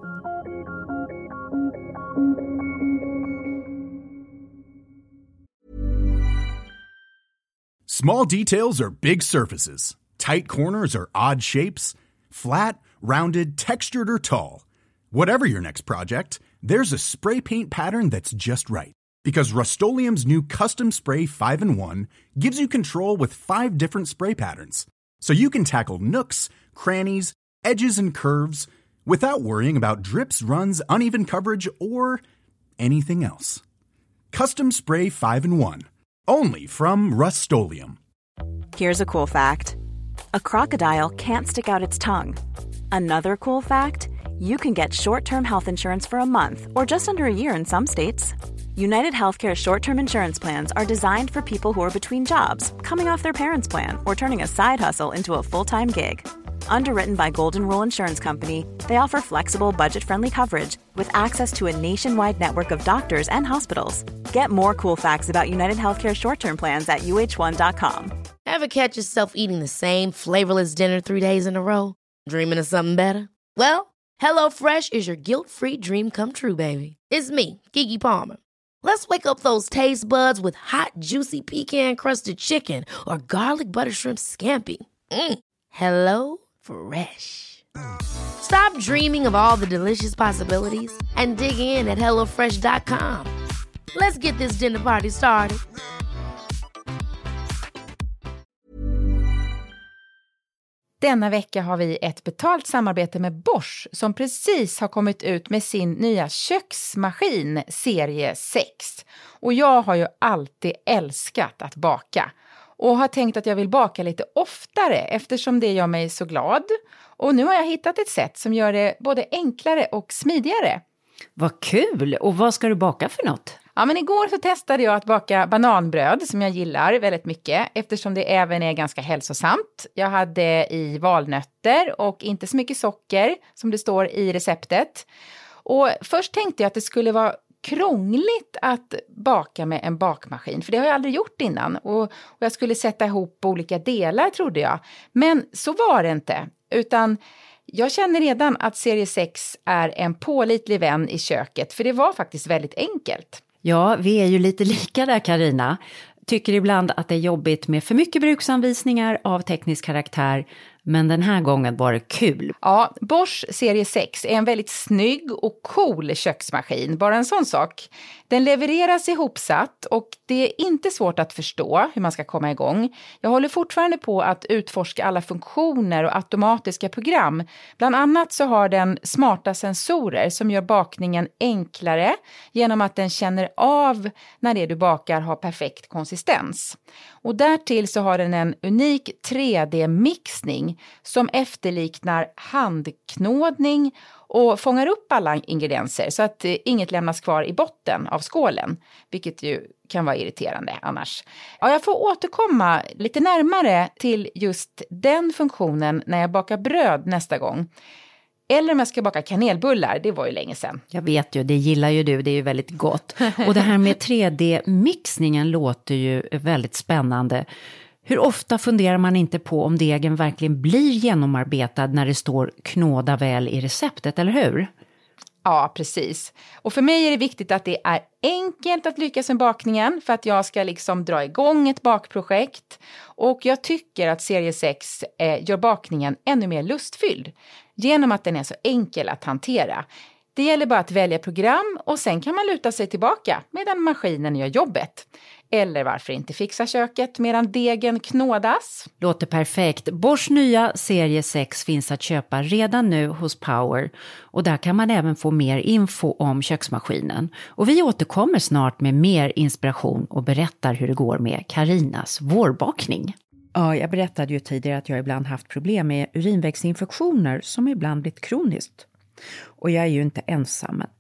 Small details are big surfaces. Tight corners are odd shapes. Flat, rounded, textured, or tall. Whatever your next project, there's a spray paint pattern that's just right. Because Rust-Oleum's new Custom Spray 5-in-1 gives you control with 5 different spray patterns. So you can tackle nooks, crannies, edges, and curves without worrying about drips, runs, uneven coverage, or anything else. Custom Spray 5-in-1. Only from Rust-Oleum. Here's a cool fact. A crocodile can't stick out its tongue. Another cool fact, you can get short-term health insurance for a month or just under a year in some states. United Healthcare short-term insurance plans are designed for people who are between jobs, coming off their parents' plan, or turning a side hustle into a full-time gig. Underwritten by Golden Rule Insurance Company, they offer flexible, budget-friendly coverage with access to a nationwide network of doctors and hospitals. Get more cool facts about United Healthcare short-term plans at uh1.com. Ever catch yourself eating the same flavorless dinner 3 days in a row? Dreaming of something better? Well, HelloFresh is your guilt-free dream come true, baby. It's me, Keke Palmer. Let's wake up those taste buds with hot, juicy pecan-crusted chicken or garlic butter shrimp scampi. Hello Fresh. Stop dreaming of all the delicious possibilities and dig in at HelloFresh.com. Let's get this dinner party started. Denna vecka har vi ett betalt samarbete med Bosch som precis har kommit ut med sin nya köksmaskin serie 6. Och jag har ju alltid älskat att baka. Och har tänkt att jag vill baka lite oftare eftersom det gör mig så glad. Och nu har jag hittat ett sätt som gör det både enklare och smidigare. Vad kul! Och vad ska du baka för något? Ja, men igår så testade jag att baka bananbröd som jag gillar väldigt mycket eftersom det även är ganska hälsosamt. Jag hade i valnötter och inte så mycket socker som det står i receptet. Och först tänkte jag att det skulle vara krångligt att baka med en bakmaskin, för det har jag aldrig gjort innan. Och jag skulle sätta ihop olika delar trodde jag. Men så var det inte, utan jag känner redan att serie 6 är en pålitlig vän i köket, för det var faktiskt väldigt enkelt. Ja, vi är ju lite lika där, Carina. Tycker ibland att det är jobbigt med för mycket bruksanvisningar av teknisk karaktär. Men den här gången var det kul. Ja, Bosch serie 6 är en väldigt snygg och cool köksmaskin. Bara en sån sak. Den levereras ihopsatt och det är inte svårt att förstå hur man ska komma igång. Jag håller fortfarande på att utforska alla funktioner och automatiska program. Bland annat så har den smarta sensorer som gör bakningen enklare genom att den känner av när det du bakar har perfekt konsistens. Och därtill så har den en unik 3D-mixning som efterliknar handknådning och fångar upp alla ingredienser så att inget lämnas kvar i botten av skålen, vilket ju kan vara irriterande annars. Ja, jag får återkomma lite närmare till just den funktionen när jag bakar bröd nästa gång. Eller om jag ska baka kanelbullar, det var ju länge sedan. Jag vet ju, det gillar ju du, det är ju väldigt gott. Och det här med 3D-mixningen låter ju väldigt spännande. Hur ofta funderar man inte på om degen verkligen blir genomarbetad när det står knåda väl i receptet, eller hur? Ja, precis. Och för mig är det viktigt att det är enkelt att lyckas med bakningen för att jag ska liksom dra igång ett bakprojekt. Och jag tycker att serie 6 gör bakningen ännu mer lustfylld genom att den är så enkel att hantera. Det gäller bara att välja program och sen kan man luta sig tillbaka medan maskinen gör jobbet. Eller varför inte fixa köket medan degen knådas? Låter perfekt. Bosch nya serie 6 finns att köpa redan nu hos Power. Och där kan man även få mer info om köksmaskinen. Och vi återkommer snart med mer inspiration och berättar hur det går med Karinas vårbakning. Ja, jag berättade ju tidigare att jag ibland haft problem med urinvägsinfektioner som ibland blivit kroniskt. Och jag är ju inte ensam, men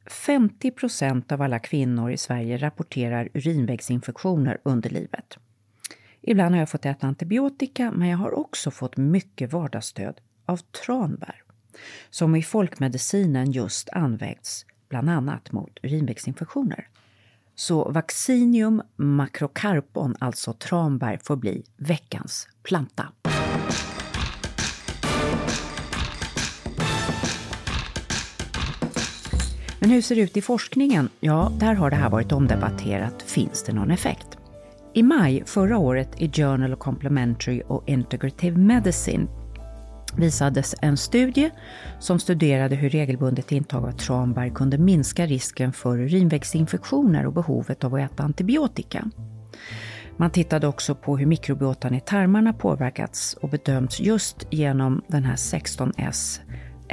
50% av alla kvinnor i Sverige rapporterar urinvägsinfektioner under livet. Ibland har jag fått äta antibiotika, men jag har också fått mycket vardagsstöd av tranbär, som i folkmedicinen just används bland annat mot urinvägsinfektioner. Så Vaccinium macrocarpon, alltså tranbär, får bli veckans planta. Men hur ser det ut i forskningen? Ja, där har det här varit omdebatterat. Finns det någon effekt? I maj förra året i Journal of Complementary och Integrative Medicine visades en studie som studerade hur regelbundet intag av tranbär kunde minska risken för urinvägsinfektioner och behovet av att äta antibiotika. Man tittade också på hur mikrobiotan i tarmarna påverkats och bedömts just genom den här 16S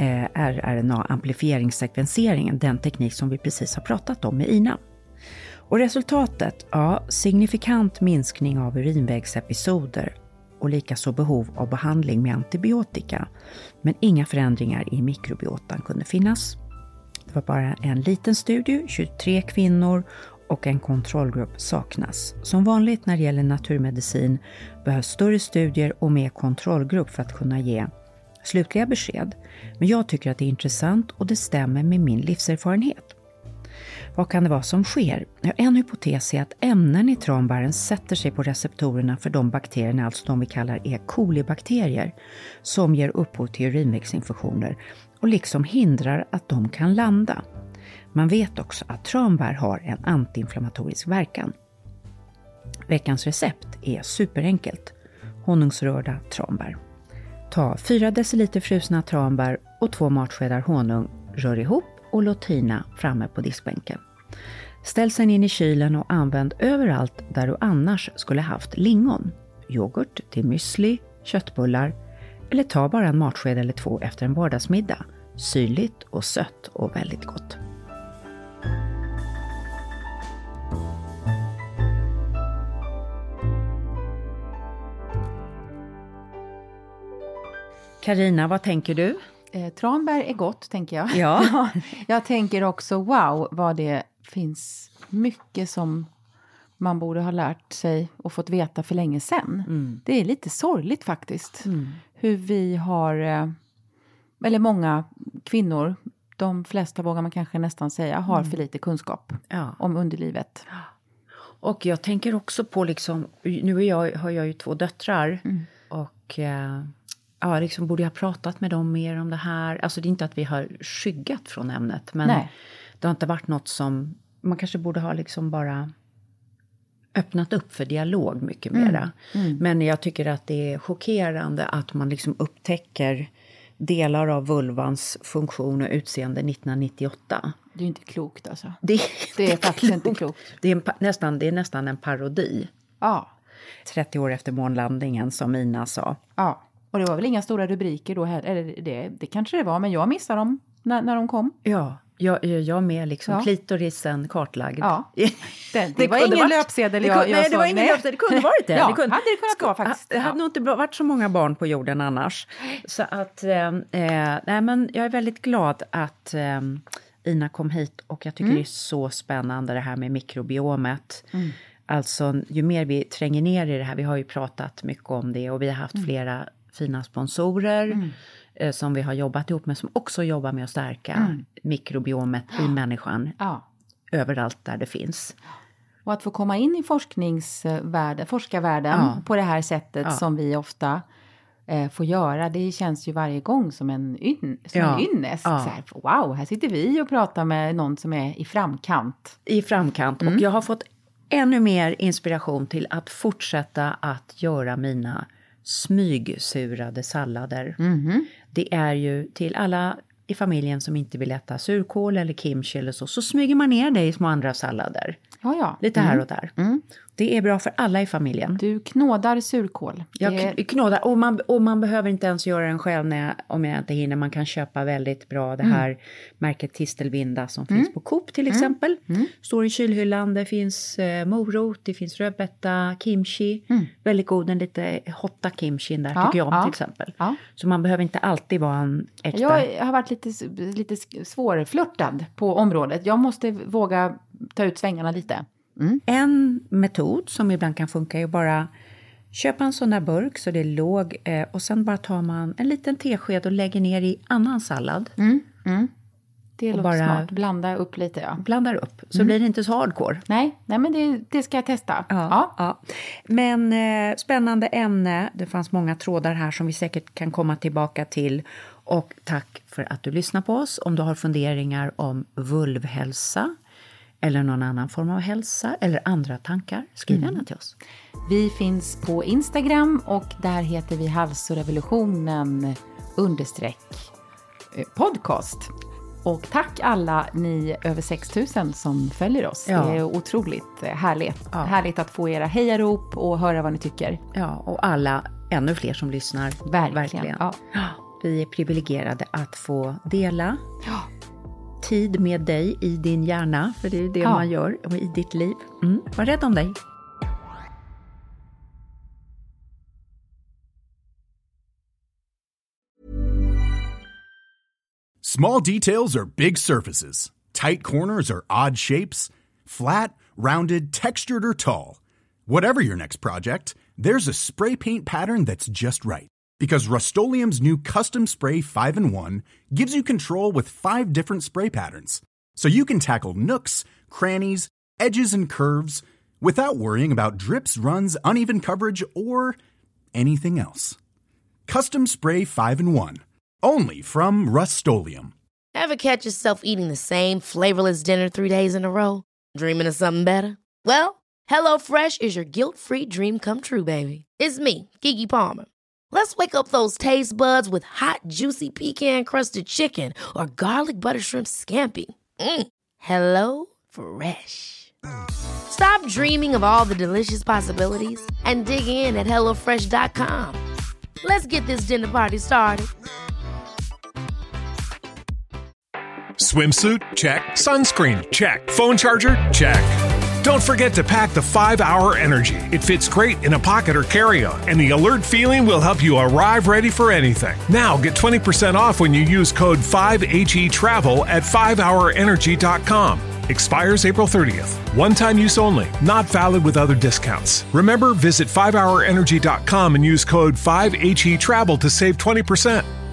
rRNA-amplifieringssekvenseringen, den teknik som vi precis har pratat om med Ina. Och resultatet, ja, signifikant minskning av urinvägsepisoder och likaså behov av behandling med antibiotika, men inga förändringar i mikrobiotan kunde finnas. Det var bara en liten studie, 23 kvinnor och en kontrollgrupp saknas. Som vanligt när det gäller naturmedicin behövs större studier och mer kontrollgrupp för att kunna ge slutliga besked. Men jag tycker att det är intressant och det stämmer med min livserfarenhet. Vad kan det vara som sker? En hypotes är att ämnen i tranbären sätter sig på receptorerna för de bakterierna, alltså de vi kallar E. coli-bakterier, som ger upphov till urinvägsinfektioner och liksom hindrar att de kan landa. Man vet också att tranbär har en antiinflammatorisk verkan. Veckans recept är superenkelt. Honungsrörda tranbär. Ta 4 deciliter frusna tranbär och 2 matskedar honung, rör ihop och låt tina framme på diskbänken. Ställ sen in i kylen och använd överallt där du annars skulle haft lingon, yoghurt till müsli, köttbullar eller ta bara en matsked eller 2 efter en vardagsmiddag. Syrligt och sött och väldigt gott. Karina, vad tänker du? Tranbär är gott, tänker jag. Ja. Jag tänker också, wow, vad det finns mycket som man borde ha lärt sig och fått veta för länge sedan. Mm. Det är lite sorgligt faktiskt. Mm. Hur vi har, eller många kvinnor, de flesta vågar man kanske nästan säga, har för lite kunskap om underlivet. Och jag tänker också på liksom, nu har jag ju 2 döttrar och... Ja, liksom borde jag ha pratat med dem mer om det här. Alltså det är inte att vi har skyggat från ämnet. Men det har inte varit något som man kanske borde ha liksom bara öppnat upp för dialog mycket mera. Men jag tycker att det är chockerande att man liksom upptäcker delar av vulvans funktion och utseende 1998. Det är ju inte klokt alltså. Det är faktiskt inte klokt. Det är nästan en parodi. Ja. 30 år efter månlandningen, som Ina sa. Ja, och det var väl inga stora rubriker då här. Eller det kanske det var, men jag missade dem när de kom. Ja, jag med liksom. Klitorisen kartlagd. Ja. Det var ingen löpsedel. Det var ingen löpsedel. Det kunde varit det. Ja, hade det kunnat vara faktiskt. Det hade nog inte varit så många barn på jorden annars. Så att, nej men jag är väldigt glad att Ina kom hit. Och jag tycker det är så spännande det här med mikrobiomet. Alltså ju mer vi tränger ner i det här, vi har ju pratat mycket om det. Och vi har haft flera fina sponsorer som vi har jobbat ihop med, som också jobbar med att stärka mikrobiomet i människan. Överallt där det finns. Och att få komma in i forskarvärlden på det här sättet som vi ofta får göra, det känns ju varje gång som en ynnest. Så här, wow, här sitter vi och pratar med någon som är i framkant. Och jag har fått ännu mer inspiration till att fortsätta att göra mina smygsurade sallader. Det är ju till alla i familjen som inte vill äta surkål eller kimchi eller så smyger man ner det i små andra sallader. Lite här och där. Det är bra för alla i familjen. Du knådar surkål. Jag knådar, och man behöver inte ens göra den själv om jag inte hinner. Man kan köpa väldigt bra det här märket Tistelvinda som finns på Coop till exempel. Står i kylhyllan, det finns morot, det finns rödbeta, kimchi. Väldigt god, den lite hotta kimchi där tycker jag om till exempel. Så man behöver inte alltid vara en äkta. Jag har varit lite svårflörtad på området. Jag måste våga ta ut svängarna lite. En metod som ibland kan funka är att bara köpa en sån där burk så det är låg och sen bara tar man en liten tesked och lägger ner i annan sallad. Det låter smart. Blanda upp lite, Blandar upp, så blir det inte så hardcore. Nej men det ska jag testa. Ja. Men spännande ämne. Det fanns många trådar här som vi säkert kan komma tillbaka till. Och tack för att du lyssnar på oss. Om du har funderingar om vulvhälsa eller någon annan form av hälsa eller andra tankar, skriv gärna till oss. Vi finns på Instagram och där heter vi Halsrevolutionen _podcast. Och tack alla ni över 6000 som följer oss. Det är otroligt härligt. Härligt att få era hejarop och höra vad ni tycker. Ja, och alla ännu fler som lyssnar. Verkligen. Ja. Vi är privilegierade att få dela tid med dig i din hjärna. För det är det man gör i ditt liv. Var rädd om dig. Small details are big surfaces. Tight corners are odd shapes. Flat, rounded, textured, or tall. Whatever your next project, there's a spray paint pattern that's just right. Because Rust-Oleum's new Custom Spray 5-in-1 gives you control with 5 different spray patterns. So you can tackle nooks, crannies, edges, and curves without worrying about drips, runs, uneven coverage, or anything else. Custom Spray 5-in-1. Only from Rust-Oleum. Ever catch yourself eating the same flavorless dinner 3 days in a row? Dreaming of something better? Well, HelloFresh is your guilt-free dream come true, baby. It's me, Keke Palmer. Let's wake up those taste buds with hot, juicy pecan-crusted chicken or garlic butter shrimp scampi. Hello Fresh. Stop dreaming of all the delicious possibilities and dig in at HelloFresh.com. Let's get this dinner party started. Swimsuit? Check. Sunscreen? Check. Phone charger? Check. Don't forget to pack the 5-Hour Energy. It fits great in a pocket or carry-on, and the alert feeling will help you arrive ready for anything. Now get 20% off when you use code 5HETRAVEL at 5hourenergy.com. Expires April 30th. One-time use only. Not valid with other discounts. Remember, visit 5hourenergy.com and use code 5HETRAVEL to save 20%.